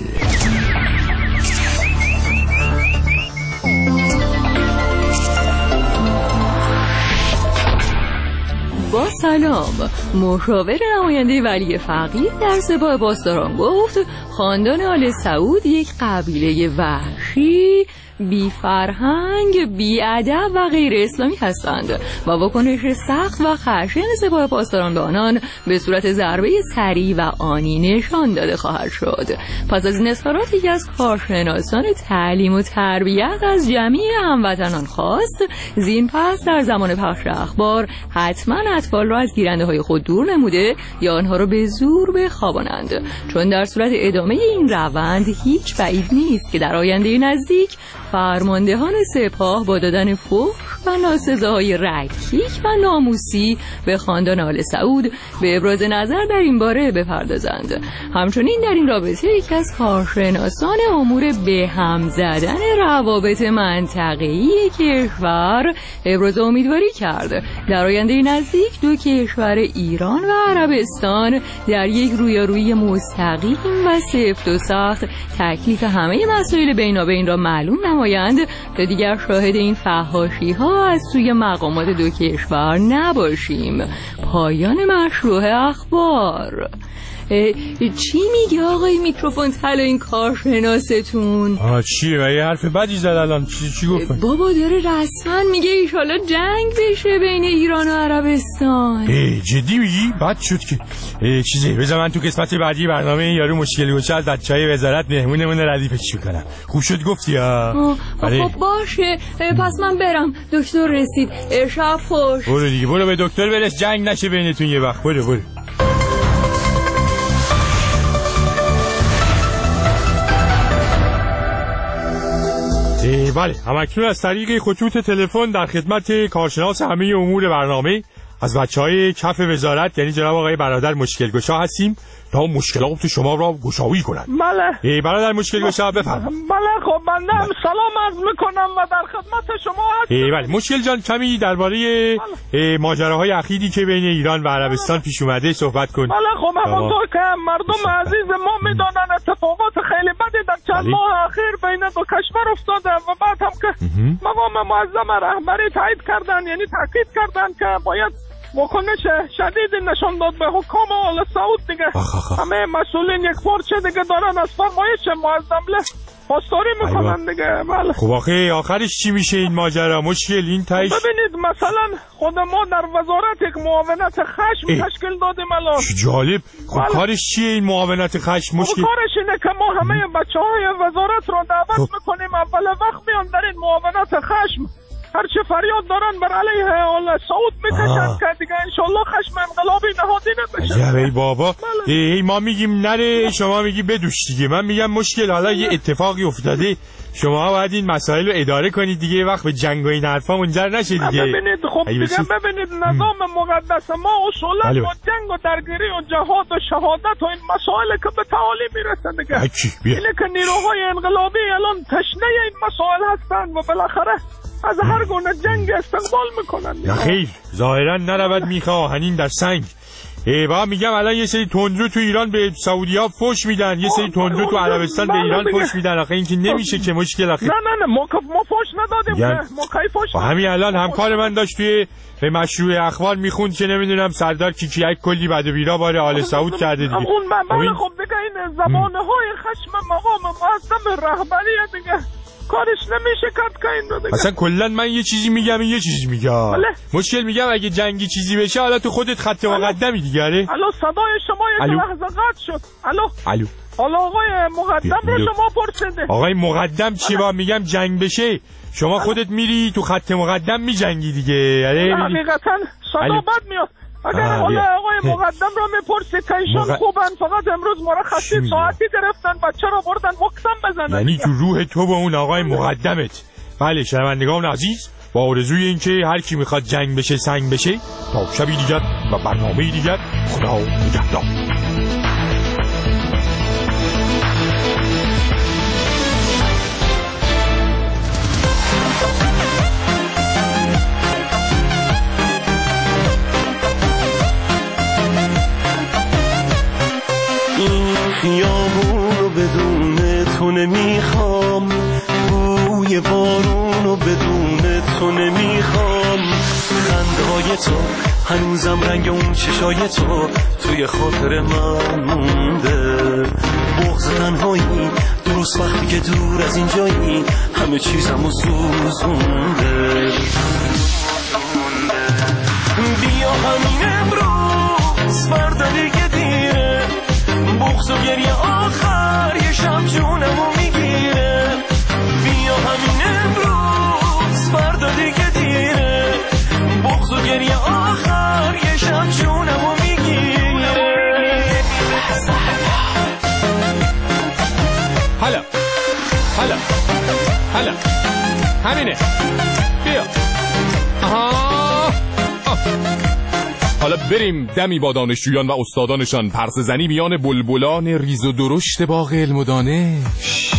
با سلام. مشاور نماینده ولی فقیه در سپاه پاسداران گفت خاندان آل سعود یک قبیله وحشی، بی فرهنگ، بی ادب و غیر اسلامی هستند و واکنش سخت و خشن سپاه پاسداران به آنان به صورت ضربه سریع و آنی نشان داده خواهد شد. پس از این اظهارات یکی از کارشناسان تعلیم و تربیت از جمعی هموطنان خواست زین پس در زمان پخش اخبار حتما اطفال را از گیرنده های خود دور نموده یا آنها را به زور بخوابانند، چون در صورت ادامه این روند هیچ بعید نیست که در آینده نزدیک فرماندهان سپاه با دادن فحش و ناسزاهای رکیک و ناموسی به خاندان آل سعود به ابراز نظر در این باره بپردازند. همچنین در این رابطه یکی از کارشناسان امور به هم زدن روابط منطقه‌ای کشور ابراز امیدواری کرد در آینده نزدیک دو کشور ایران و عربستان در یک رویارویی مستقیم و سفت و سخت تکلیف همه مسائل بینابین را معلوم نمایند تا دیگر شاهد این فحاشی ها از سوی مقامات دو کشور نباشیم. پایان مشروع اخبار. چی میگه آقای میکروفون طلا این کارشناستون؟ آه چیه؟ و یه حرف بدی زد الان. چی چی گفت؟ بابا داره رسما میگه ایشالا جنگ بشه بین ایران و عربستان. ای جدی میگی؟ بد شد که چیزی. بذار من تو قسمت بعدی برنامه یارو مشکلی باشه از بچهای وزارت مهمونمون ردیفش میکنم. خوب شد گفتی ها؟ خب باشه پس من برم. دکتر رسید. شب خوش. برو دیگه برو به دکتر برس جنگ نشه بینتون یه وقت. برو برو. بله همکنون از طریق خطوط تلفن در خدمت کارشناس همه امور برنامه از بچهای کف وزارت یعنی جناب آقای برادر مشکل گشا هستیم تا مشکلات شما را گشایی کنند. بله برادر مشکل گشا بفرمایید. بله خب بنده هم سلام عرض میکنم و در خدمت شما هستم. بله مشکل جان کمی درباره ماجراهای اخیری که بین ایران و عربستان پیش اومده صحبت کن. بله خب همونطور که مردم عزیز ما میدونن اتفاقات خیلی بدی در چند ماه اخیر بین دو کشور افتاده و بعد هم که مقام معظم رهبری تایید کردن یعنی تاکید کردن که باید واکنش شدید نشان داد به حکام آل سعود دیگه. همه مسئولین یک پارچه دیگه دارن از فرمایش معظم له پاسداری میکنن دیگه. بله خب آخه آخرش چی میشه این ماجرا؟ مشکل این تایش ببینید مثلا خود ما در وزارت یک معاونت خشم اه. تشکیل دادیم الان. چه جالب. خب بله. کارش چیه این معاونت خشم؟ مشکل خب کارش اینه که ما همه بچه های وزارت رو دعوت خب. میکنیم اول وقت بیان در این معاونت خشم هرچه فریاد دارن بر علیه آل سعود میکشن که دیگه انشالله خشم انقلابی نهادی نمیشه. ای بابا بله. ای ما میگیم نره شما میگی بدوش دیگه. من میگم مشکل حالا یه اتفاقی افتاده شما باید این مسائل رو اداره کنید دیگه وقت به جنگ و این حرفا منجر نشه دیگه. ببینید خب دیگه ببینید نظام مقدس ما اصولا با جنگ و درگیری و جهاد و شهادت و این مسائل که به تعالی میرسه دیگه. اینه که نیروهای انقلابی الان تشنه این مسائل هستن و بالاخره از هر گونه جنگ استقبال میکنن. نه خیر ظاهرا نرود میخه آهنین در سنگ. ای با میگم الان یه سری تندرو تو ایران به سعودی‌ها فوش میدن یه سری تندرو تو عربستان به ایران فوش میدن. آخه این که نمیشه که مشکل آخه. نه نه نه ما ما فوش ندادیم که ما کی فوش. همین الان همکار من داشت توی به مشروع اخبار میخوند که نمیدونم سردار کیکیک کلی بد و بیرا باره آل سعود کرده دیگه. اون من خب دیگه این زبانه‌های خشم مقام معظم رهبری دیگه کارش نمیشه کات کین دیگه. اصلا کلا من یه چیزی میگم یه چیزی میگم. مشکل میگم اگه جنگی چیزی بشه حالا تو خودت خط مقدمی دیگه. الو صدای شما یه لحظه قطع شد. الو الو حالا آقای مقدم رو شما پرسیده. آقای مقدم چی با میگم جنگ بشه شما خودت میری تو خط مقدم میجنگی دیگه. حقیقتا صدا بد میاد. اگر حالا آقای مقدم رو میپرسید که ایشان مق... خوبن فقط امروز مرخصی ساعتی گرفتن بچه رو بردن وقتم بزنن. یعنی تو روح تو با اون آقای مقدمت. بله شنوندگان عزیز با آرزوی این که هر کی میخواد جنگ بشه سنگ بشه تا شبی دیگر و برنامه دیگر خدا نگهدار. خیابون رو بدون تو نمیخوام بوی بارون رو بدون تو نمیخوام خنده های تو هنوزم رنگ اون چشای تو توی خاطر من مونده بغض تنهایی درست وقتی که دور از این جایی همه چیزم رو سوزونده بیا همین امروز فردا دیگه دیره بغض و گریه آخر یه شب جونمو میگیره بیا همین امروز فردا دیگه دیره بغض و گریه آخر یه شب جونمو میگیره. حالا حالا حالا همینه بیا حالا بریم دمی با دانشجویان و استادانشان پرسه زنی میان بلبلان ریز و درشت باغ علم و دانش.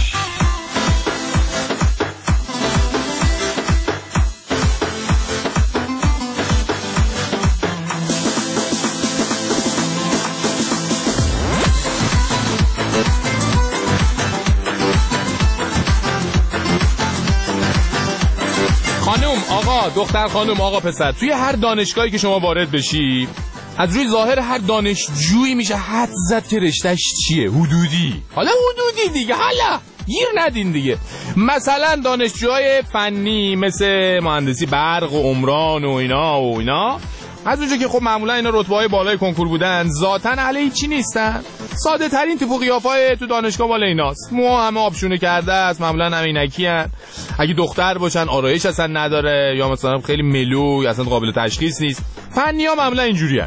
آقا دختر خانم آقا پسر، توی هر دانشگاهی که شما وارد بشی از روی ظاهر هر دانشجویی میشه حد زد که رشتهش چیه. حدودی، حالا حدودی دیگه، حالا گیر ندین دیگه. مثلا دانشجوهای فنی مثل مهندسی برق و عمران و اینا و اینا از اونجا که خب معمولا اینا رتبه‌های بالای کنکور بودن ذاتاً علیه چی نیستن، ساده ترین تیپ و قیافای تو دانشگاه مال ایناست. مو همه آبشونه کرده است، معمولا عینکی ان. اگه دختر باشن آرایش اصلا نداره یا مثلا خیلی ملو اصلا قابل تشخیص نیست. فنی‌ها معمولا اینجوریه.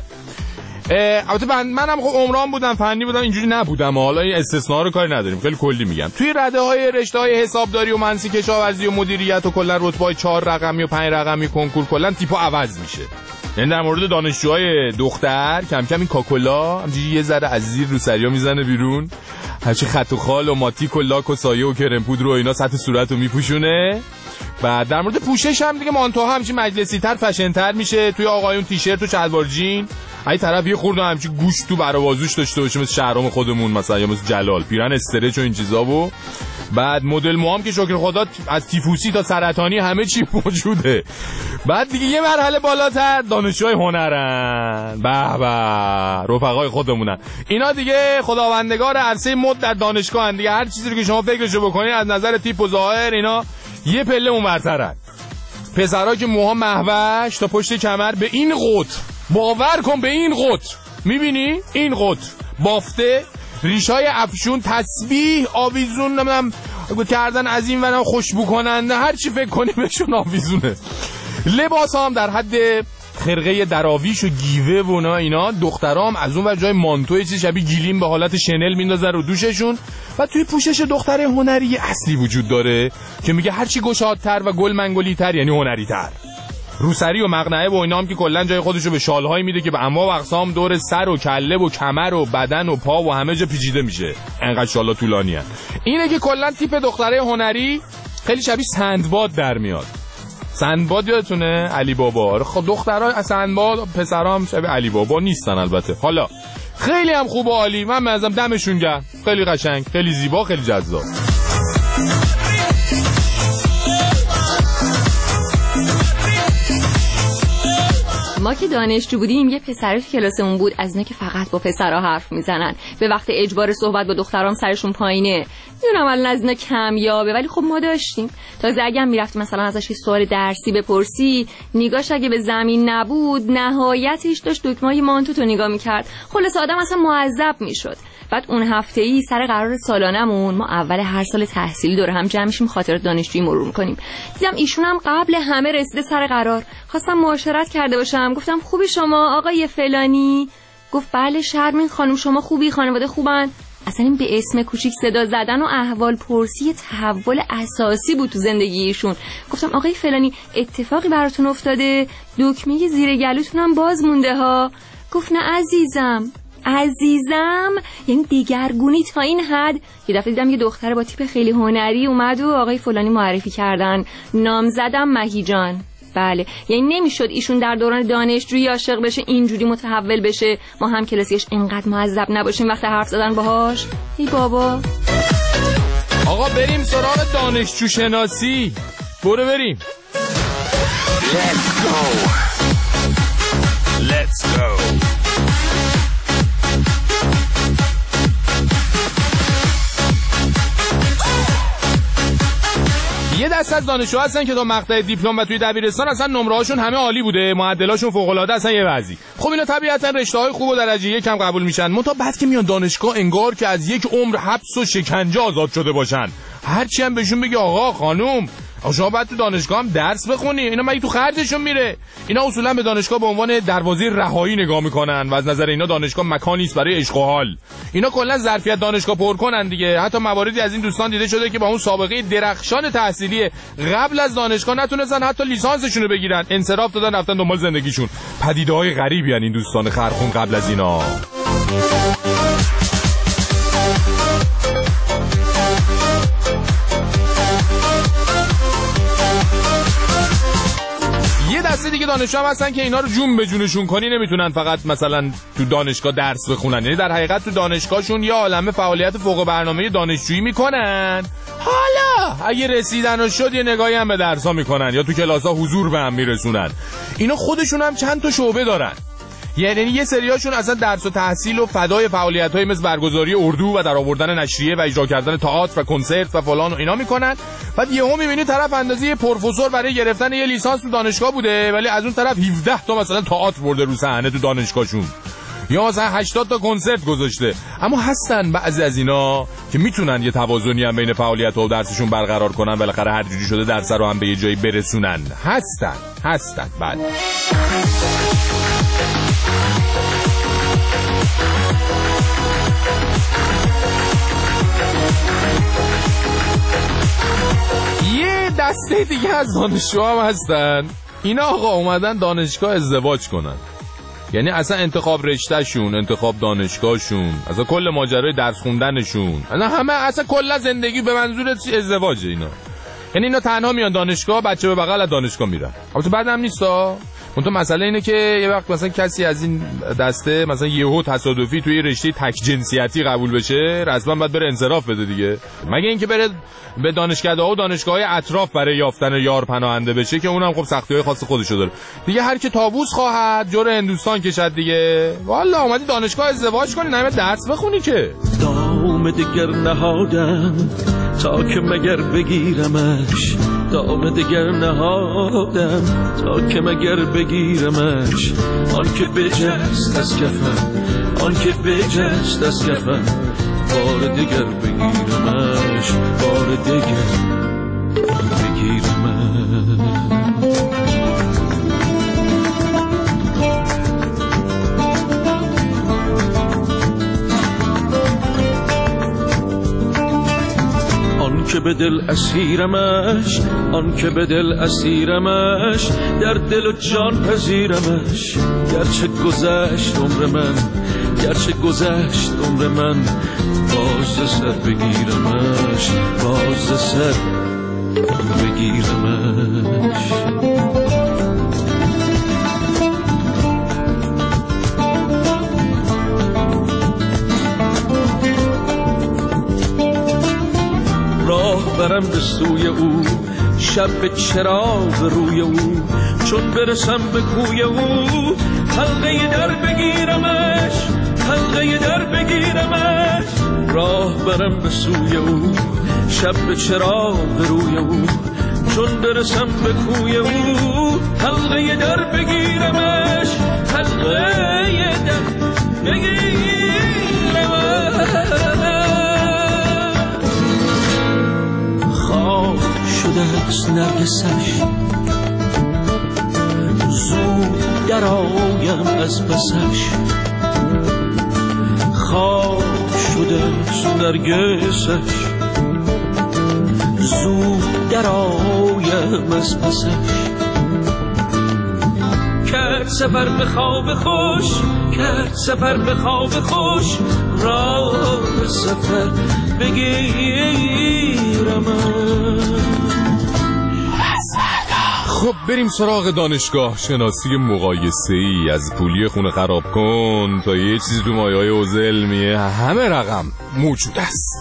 البته من منم خب عمران بودم، فنی بودم، اینجوری نبودم. حالا این استثناء رو کاری نداریم، خیلی کلی میگم. توی رده‌های رشته‌های حسابداری و مهندسی کشاورزی و مدیریت و کلا رتبه‌های چهار رقمی و پنج رقمی کنکور کلا تیپو عوض میشه. یعنی در مورد دانشجوهای دختر کم کم این کاکولا همینجوری یه ذره از زیر رو سریا میزنه بیرون، هرچی خط و خال و ماتیک و لاک و سایه و کرم پودر و اینا سطح صورتو میپوشونه. بعد در مورد پوشش هم دیگه مانتو همچین مجلسی تر فشن تر میشه. توی آقایون تیشرت و شلوار جین، اگه طرف یه خورده همچین گوشت تو برآوازوش داشته باشه مثل شهرام خودمون مثلا یا مثل جلال، پیرن استرچ و این چیزا. و بعد مدل موام که شکر خدا از تیفوسی تا سرطانی همه چی موجوده. بعد دیگه یه مرحله بالاتر دانشجوهای هنرن، به به رفقای خودمونن. اینا دیگه خداوندگار عرصه مد در دانشگاهن دیگه. هر چیزی رو که شما فکرشو بکنید از نظر تیپ و ظاهر اینا یه پله اونورترن. پسرا که موها محوش تا پشت کمر به این قطر، باور کن به این قطر، میبینی این قطر بافته، ریشای افشون، تسبیح، آویزون، نمیدونم کردن از این ورم خوشبو کننده، هر چی فکر کنی بهشون آویزونه. لباس هم در حد خرقه دراویش و گیوه و اینا اینا. دخترام از اون ور جای مانتوی چیز شبیه گیلیم به حالت شنل میندازن رو دوششون. و توی پوشش دختر هنری اصلی وجود داره که میگه هر چی گشادتر و گل منگلی تر یعنی هنری تر. روسری و مقنعه و اینا هم که کلا جای خودشو به شال‌های میده که به انواع و اقسام دور سر و کله و کمر و بدن و پا و همه جا پیچیده میشه، انقدر شالا طولانیه. اینه که کلا تیپ دختره هنری خیلی شبیه سندباد در میاد. سندباد یادتونه علی بابا؟ خب دخترها سندباد، پسرام شبیه علی بابا نیستن البته. حالا خیلی هم خوب و عالی، من می‌ازم دمشون گرم، خیلی قشنگ، خیلی زیبا، خیلی جذاب. ما که دانشجو بودیم یه پسر تو کلاسمون بود از اینا که فقط با پسرها حرف میزنن، به وقت اجبار صحبت با دخترام سرشون پایینه. میدونم الان از اینا کمیابه ولی خب ما داشتیم. تازه اگه میرفتی مثلا ازش یه سوال درسی بپرسی، نگاش اگه به زمین نبود نهایتش داشت دکمه‌های مانتو تو نگاه میکرد. خلاص آدم اصلا معذب میشد. بعد اون هفته‌ای سر قرار سالانمون ما اول هر سال تحصیلی دور هم جمع میشیم خاطرات دانشجویی مرور می‌کنیم. دیدم ایشون هم قبل همه رسیده سر قرار. خواستم معاشرت کرده باشم. گفتم خوبی شما آقای فلانی؟ گفت بله شرمین خانم شما خوبی، خانواده خوبن؟ اصلا این به اسم کوچیک صدا زدن و احوال پرسی تحول اساسی بود تو زندگیشون. گفتم آقای فلانی اتفاقی براتون افتاده؟ دکمه زیر گلوتون هم باز مونده ها. گفت نه عزیزم. عزیزم یعنی دیگرگونی تا این حد. یه دفعه دیدم یه دختر با تیپ خیلی هنری اومد و آقای فلانی معرفی کردن، نام زدم مهیجان. بله یعنی نمیشد ایشون در دوران دانشجویی عاشق بشه اینجوری متحول بشه، ما هم کلاسیش اینقدر معذب نباشیم وقت حرف زدن باهاش. ای بابا. آقا بریم سراغ دانشجو شناسی. برو بریم. Let's go. Let's go. یه دست از دانشجو هستن که تا مقطع دیپلم و توی دبیرستان اصلا نمره‌هاشون همه عالی بوده، معدلاشون فوق‌العاده، اصلا یه وضعی. خب اینا طبیعتا رشته‌های خوب و درجه یک هم قبول میشن. منتها بعد که میان دانشگاه انگار که از یک عمر حبس و شکنجه آزاد شده باشن. هرچی هم بهشون بگی آقا خانوم شما باید تو دانشگاه هم درس بخونی. اینا مگه تو خرجشون میره؟ اینا اصولا به دانشگاه به عنوان دروازه رهایی نگاه میکنن و از نظر اینا دانشگاه مکانی است برای عشق و حال. اینا کلا ظرفیت دانشگاه پر کنن دیگه. حتی مواردی از این دوستان دیده شده که با اون سابقه درخشان تحصیلی قبل از دانشگاه نتونستن حتی لیسانسشون رو بگیرن، انصراف دادن رفتن دنبال زندگیشون. پدیده‌های غریبی ان این دوستان خرخون قبل از اینا. دسته دیگه دانشجو هم هستن که اینا رو جون به جونشون کنی نمیتونن فقط مثلا تو دانشگاه درس بخونن، یعنی در حقیقت تو دانشگاهشون یا عالمه فعالیت فوق برنامه دانشجویی میکنن، حالا اگه رسیدن و شد یه نگاهی هم به درس‌ها میکنن یا تو کلاس‌ها حضور به هم میرسونن. اینا خودشون هم چند تا شعبه دارن، یعنی یه سریاشون اصلا درس و تحصیل و فدای فعالیت‌های مثل برگزاری اردو و در آوردن نشریه و اجرا کردن تئاتر و کنسرت و فلان و اینا میکنن. بعد یهو میبینی طرف اندازه پروفسور برای گرفتن یه لیسانس تو دانشگاه بوده ولی از اون طرف هفده تا مثلا تئاتر برده رو صحنه تو دانشگاهشون، یا مثلا هشتاد تا کنسرت گذاشته. اما هستن بعضی از اینا که میتونن یه توازنی هم بین فعالیت و درسشون برقرار کنن، بالاخره هر جوری شده درس رو هم به یه جایی برسونن. هستن هستن بعد یه دسته دیگه از دانشجوها هم هستن. اینا آقا اومدن دانشگاه ازدواج کنن، یعنی اصلا انتخاب رشتهشون، انتخاب دانشگاهشون، اصلا کل ماجرای درس خوندنشون، اصلا همه اصلا کل زندگی به منظور ازدواجه اینا. یعنی اینا تنها میان دانشگاه، بچه به بغل از دانشگاه میرن. البته بعدم نیستا. اون تو مسئله اینه که یه وقت مثلا کسی از این دسته مثلا یهو تصادفی توی رشته تک جنسیتی قبول بشه، رسما باید بره انصراف بده دیگه، مگه اینکه بره به دانشکده‌ها و دانشگاه‌های اطراف برای یافتن یار پناهنده بشه که اونم خب سختی‌های خاص خودشو داره دیگه. هر کی طاووس خواهد جور هندوستان کشد دیگه. والا اومدی دانشگاه ازدواج کنی، نه درس بخونی که. دام دیگر نهادم تا که مگر بگیرمش، دام دیگر نهادم تا که مگر بگیرمش، آن که بجست از کفم، آن که بجست از کفم، بار دیگر بگیرمش، بار دیگر بگیرمش. آن که به دل اسیرمش، آن که به دل اسیرمش، در دل و جان پذیرمش، گرچه گذشت عمر من، گرچه گذشت عمر من، باز سر بگیرمش، باز سر بگیرمش. راه برم به سوی او، شب به چراغ روی او، چون برسم به کوی او، حلقه در بگیرمش، حلقه در بگیرمش. راه برم به سوی او، شب به چراغ روی او، چون برسم به کوی او، حلقه در بگیرمش، حلقه در بگیرمش. خواب شده است نرگسش، زود در آیم از پسش. خواب شده است نرگسش، زود در آیم از پسش. کرد سفر به خواب خوش، کرد سفر به خواب خوش، راه سفر بگیرم. خب بریم سراغ دانشگاه. شناسی مقایسه ای از پولی خونه خراب کن تا یه چیزی تو مایه های اوزل میه، همه رقم موجود است.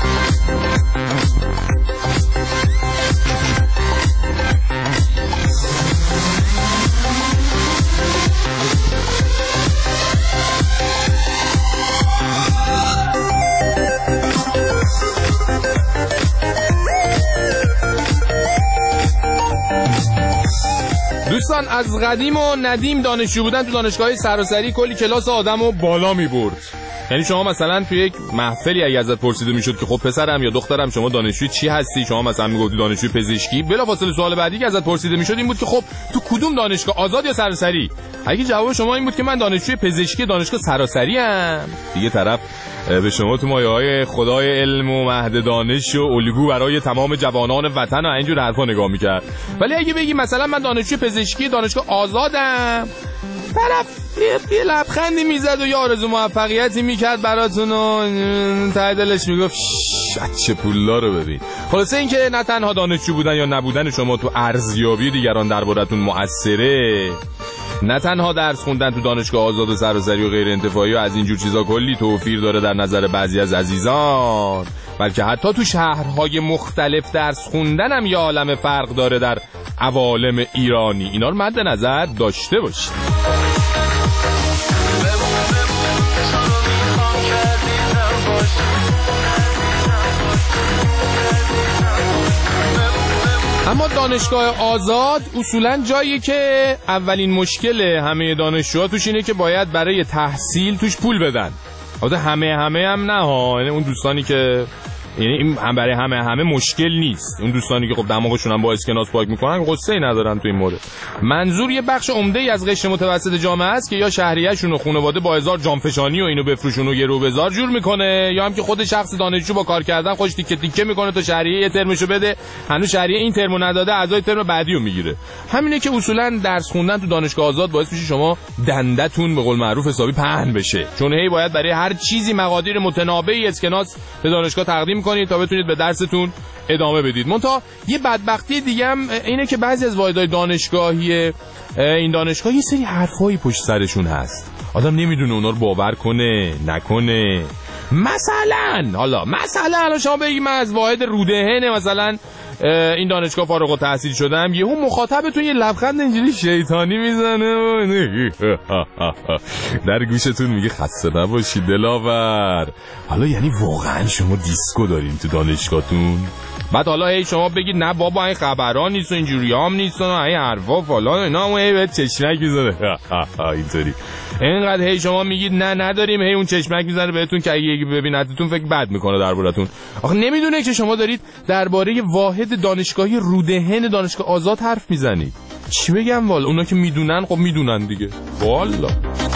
دوستان از قدیم و ندیم دانشجو بودن تو دانشگاه سراسری کلی کلاس آدم و بالا می برد. یعنی شما مثلا توی یک محفلی اگه ازت پرسیده میشد که خب پسرم یا دخترم شما دانشجوی چی هستی، شما مثلا میگفتی دانشجوی پزشکی، بلافاصله سوال بعدی که ازت پرسیده میشد این بود که خب تو کدوم دانشگاه، آزاد یا سراسری؟ اگه جواب شما این بود که من دانشجوی پزشکی دانشگاه سراسری ام، دیگه طرف به شما تو مایه‌های خدای علم و مهد دانش و الگو برای تمام جوانان وطن و اینجور حرفا نگاه میکرد. ولی اگه بگی مثلا من دانشجوی پزشکی دانشگاه آزادم، طرف یه لبخندی میزد و یه آرزو موفقیتی میکرد براتون و ته دلش میگفت چه پولا رو ببین. خلاصه این که نه تنها دانشجو بودن یا نبودن شما تو ارزیابی دیگران دربارتون مؤثره، نه تنها درس خوندن تو دانشگاه آزاد و سراسری و غیر انتفاعی و از اینجور چیزا کلی توفیر داره در نظر بعضی از عزیزان، بلکه حتی تو شهرهای مختلف درس خوندن هم یه عالم فرق داره در عوالم ایرانی. اینا رو مد نظر داشته باشید. اما دانشگاه آزاد اصولاً جایی که اولین مشکل همه دانشجوها توش اینه که باید برای تحصیل توش پول بدن. البته همه همه هم نه ها، یعنی اون دوستانی که یعنی هم برای همه همه مشکل نیست، اون دوستانی که خب دماغشون هم با اسکناس پاک میکنن قصه‌ای ندارن تو این مورد. منظور یه بخش عمده‌ای از قشر متوسط جامعه است که یا شهریه‌شون و خانواده با هزار جانفشانی و اینو بفروشون و یه رو بزار جور میکنه، یا هم که خود شخص دانشجو با کار کردن خوش تیکه تیکه میکنه تا شهریه یه ترمشو بده، هنوز شهریه این ترمو نداده، اعضای ترم بعدیو میگیره. همینه که اصولا درس خوندن تو دانشگاه آزاد باعث میشه شما دندتون به قول معروف حسابی پهن بشه، چون هی باید برای هر چیزی مقادیر متنابعی اسکناس به دانشگاه تقدیم کنید تا بتونید به درستون ادامه بدید. منتها یه بدبختی دیگه هم اینه که بعضی از واحدهای دانشگاهی این دانشگاه یه سری حرفایی پشت سرشون هست، آدم نمیدونه اونا رو باور کنه نکنه. مثلا حالا مثلا الان شما بگید من از واحد رودهن مثلا این دانشگاه فارغ التحصیل شدم، یهو مخاطبتون یه لبخند اینجوری شیطانی میزنه در گوشتون میگه خسته نباشی دلاور. حالا یعنی واقعا شما دیسکو دارین تو دانشگاهتون؟ بعد حالا هی شما بگید نه بابا این خبران نیست و اینجوری هم نیست و این حرفا فلان اینا، اون هی به چشمک میزنه اینطوری. اینقدر هی شما میگید نه نداریم، هی اون چشمک میزنه بهتون که اگه یکی ببینتتون فکر بد میکنه دربارتون. آخه نمیدونه که شما دارید درباره واحد دانشگاهی رودهن دانشگاه آزاد حرف میزنید. چی بگم والا، اونا که میدونن خب میدونن دیگه والا.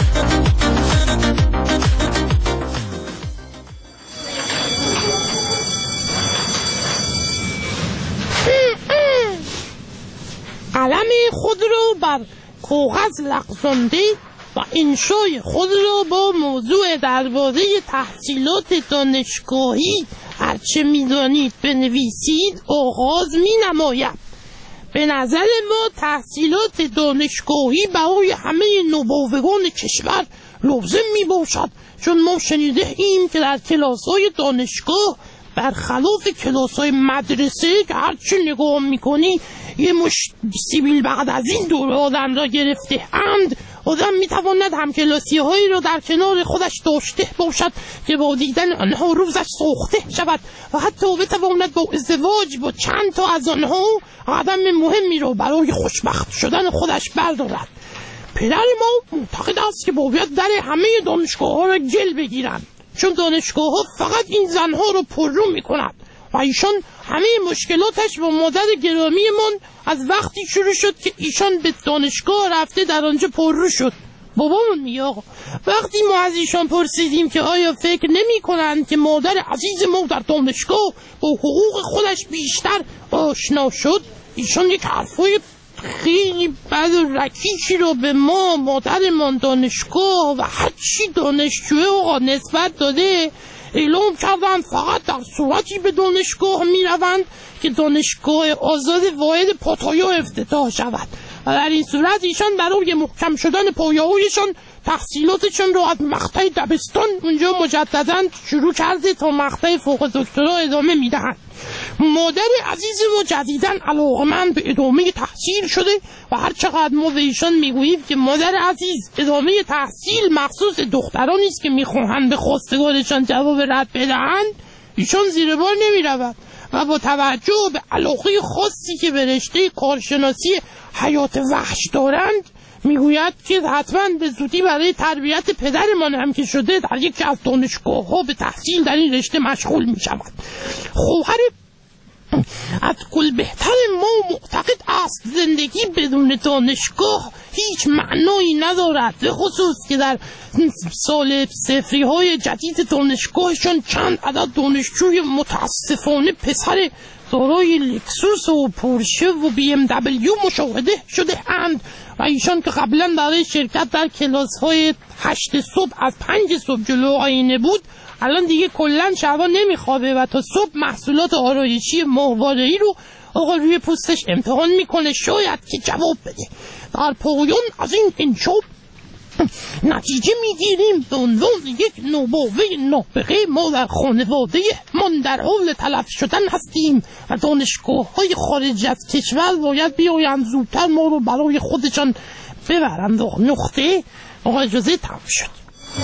قلم خود رو بر کاغذ لغزانده و انشای خود رو با موضوع درباره تحصیلات دانشگاهی هرچه میدانید بنویسید آغاز می نماید. به نظر ما تحصیلات دانشگاهی برای همه نوباوگان کشور لازم می باشد، چون ما شنیده ایم که در کلاس‌های دانشگاه برخلاف کلاس‌های مدرسه که هرچی نگاه میکنی یه مش سیبیل بعد از این دور آدم را گرفته اند، آدم میتواند همکلاسی هایی را در کنار خودش داشته باشد که با دیدن آنها روزش سوخته شود و حتی بتواند با ازدواج با چند تا از آنها قدم مهمی را برای خوشبخت شدن خودش بردارد. پدر ما معتقد است که باید در همه دانشگاه ها را گل بگیرند، چون دانشگاه ها فقط این زنها رو پررو میکند و ایشان همه مشکلاتش با مادر گرامی من از وقتی شروع شد که ایشان به دانشگاه رفته در آنجا پررو شد. بابامون میگه آقا وقتی ما از ایشان پرسیدیم که آیا فکر نمی کنند که مادر عزیز ما در دانشگاه با حقوق خودش بیشتر آشنا شد، ایشان یک حرفای خیلی بد و رکیکی رو به ما مادرمان دانشگاه و هرچی دانشجوه آقا نسبت داده اعلام کردن فقط در صورتی به دانشگاه می روند که دانشگاه آزاد واحد پاتایا افتتاح شود و در این صورت ایشان برای محکم شدن پایه‌هایشان تحصیلاتشان را از مقطع دبستان اونجا مجدداً شروع کرده تا مقطع فوق دکترا ادامه میدهند. مادر عزیز ما جدیداً علاقه‌مند به ادامه تحصیل شده و هر چقدر ما به ایشان میگوییم که مادر عزیز ادامه تحصیل مخصوص دخترانی است که میخواهند به خواستگارشان جواب رد بدهند، ایشان زیر بار نمیروند و با توجه به علاقه خاصی که به رشته کارشناسی حیات وحش دارند میگوید که حتما به زودی برای تربیت پدرمان هم که شده در یکی از دانشگاه‌ها به تحصیل در این رشته مشغول میشود. خواهر از کل بهتر ما معتقد است زندگی بدون دانشگاه هیچ معنایی ندارد، به خصوص که در سال صفری های جدید دانشگاهشان چند عدد دانشجوی متاسفانه پسر دارای لکسوس و پورشه و بی ام دبلیو مشاهده شده اند و ایشان که قبلا برای شرکت در کلاس های هشت صبح از پنج صبح جلو آینه بود، الان دیگه کلن شبا نمیخوابه و تا صبح محصولات آرایشی ماهواره‌ای رو آقا روی پوستش امتحان میکنه، شاید که جواب بده. در پایان از این انشاب نتیجه میگیریم به عنوان یک نوباوه نابغه ما در خانواده من در حال تلف شدن هستیم و دانشگاه های خارج از کشور باید بیایند زودتر ما رو برای خودشان ببرند. نقطه آقا اجازه تمام شد.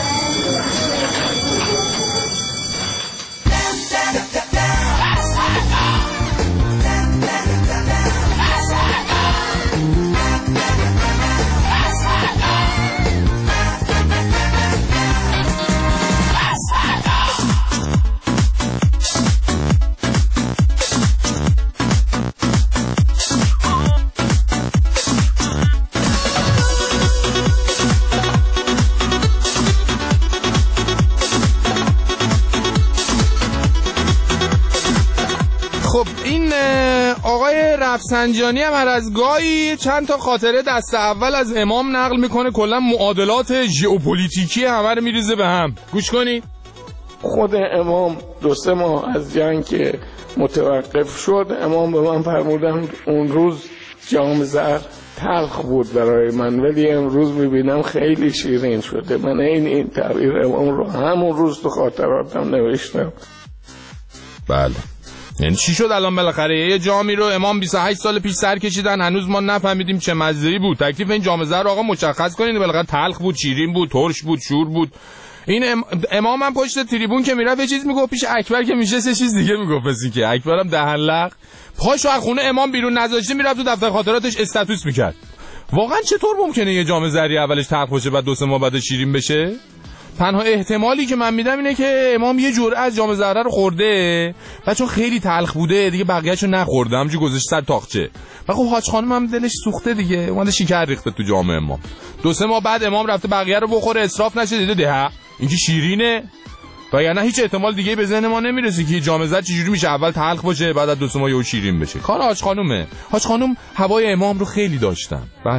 خب این آقای رفسنجانی هم هر از گاهی چند تا خاطره دست اول از امام نقل میکنه، کلا معادلات ژئوپلیتیکی همه رو میریزه به هم. گوش کنی. خود امام دو سه ماه از جنگ که متوقف شد، امام به من فرمودن اون روز جام زر تلخ بود برای من، ولی امروز میبینم خیلی شیرین شده. من این این تعبیر امام رو همون روز تو خاطراتم نوشتم. بله، یعنی چی شد الان بالاخره یه جامی رو امام بیست و هشت سال پیش سر کشیدن، هنوز ما نفهمیدیم چه مزه‌ای بود. تکلیف این جام زر رو آقا مشخص کنین، بالاخره تلخ بود، شیرین بود، ترش بود، شور بود. این ام... امام هم پشت تریبون که میرفت یه چیز میگفت، پیش اکبر که میشه سه چیز دیگه میگفت. اسی که اکبرم دهن لق پاشو از خونه امام بیرون نذاشته، میرفت تو دفتر خاطراتش استاتوس میکرد. واقعا چطور ممکنه یه جام زری اولش تلخ باشه بعد دو سه ماه بعد شیرین بشه؟ تنها احتمالی که من میدم اینه که امام یه جرعه از جام زره رو خورده و چون خیلی تلخ بوده دیگه بقیه‌شو نخورده، همونجوری گذاشت سر تاقچه. و خب حاج خانم هم دلش سوخته دیگه، اومده شکر ریخته تو جام امام. دو سه ماه بعد امام رفته بقیه رو بخوره، اسراف نشه، دیده ده این که شیرینه. و یعنی هیچ احتمال دیگه به ذهن ما نمیرسه که جام زر چجوری میشه اول تلخ باشه بعد از دو سه ماه یهو شیرین بشه. کار حاج خانومه. حاج خانم هوای امام رو خیلی داشتن. بله.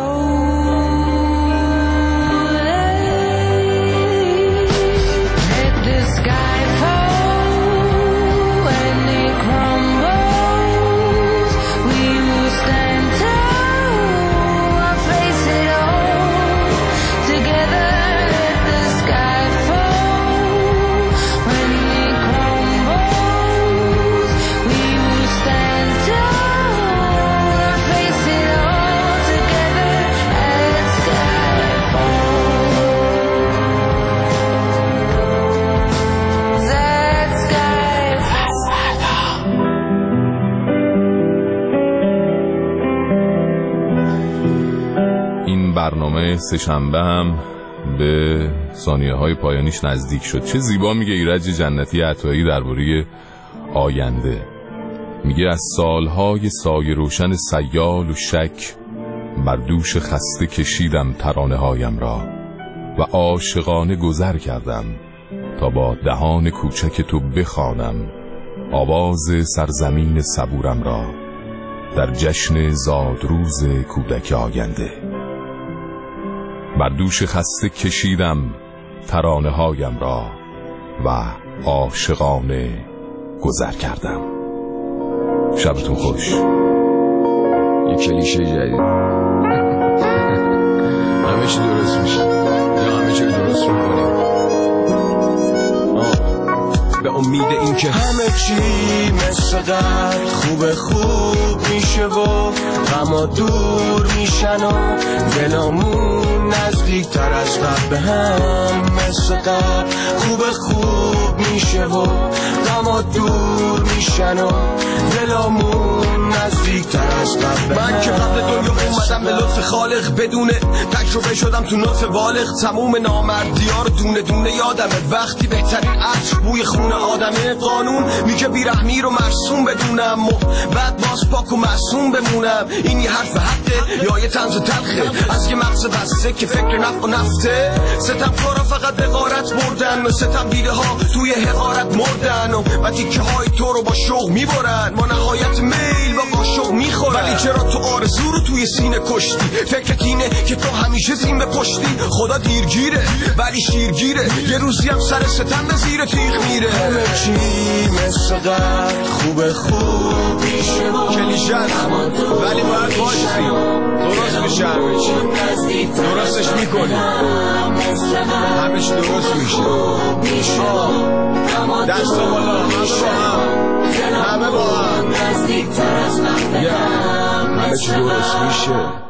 برنامه سه‌شنبه هم به ثانیه های پایانیش نزدیک شد. چه زیبا میگه ایرج جنتی عطایی درباره آینده. میگه از سالهای سایه روشن سیال و شک بر دوش خسته کشیدم ترانه هایم را و عاشقانه گذر کردم تا با دهان کوچک تو بخوانم آواز سرزمین صبورم را در جشن زادروز کودک آینده. بر دوش خسته کشیدم ترانه هایم را و عاشقانه گذر کردم. شبتون خوش. یک کلیشه جدید. همه چی درست میشه یا همه چی درست میکنیم به امید این که همه چی مثل قبل خوب خوب میشه و غما دور میشن و دلامون نزدیک تر از قبل به هم مثل قبل خوب خوب خوب میشه و غما دور میشن و دلامون نزدیکتر از قبل. من که قبل دنیا اومدم به لطف خالق بدون تجربه شدم تو نطف بالغ. تموم نامردی ها رو دونه دونه یادمه وقتی بهترین عطر بوی خون آدمه. قانون میگه بیرحمی رو مرسوم بدونم و بعد باز پاک و معصوم بمونم. این یه حرف حقه یا یه طنز تلخه از یه مغز بسته که فکر نفع و نفته. ستم کارا فقط به غارت بردن و ستم دیده ها توی حقارت مردن و تیکه های تو رو با شوق میبرن. ما نهایت میل با قاشق میخورن. ولی چرا تو آرزو رو توی سینه کشتی؟ فکرت اینه که تو همیشه زین به پشتی. خدا دیرگیره ولی شیرگیره یه روزی هم سر ستم به زیر تیغ میره. همه چی مثل قد خوب خوب میشه کلیشه ولی باید باشی درست میشه. همه چی درستش میکنی همه چی درست میشه. دست و بالا همه با هم همه با هم همه چی درست میشه.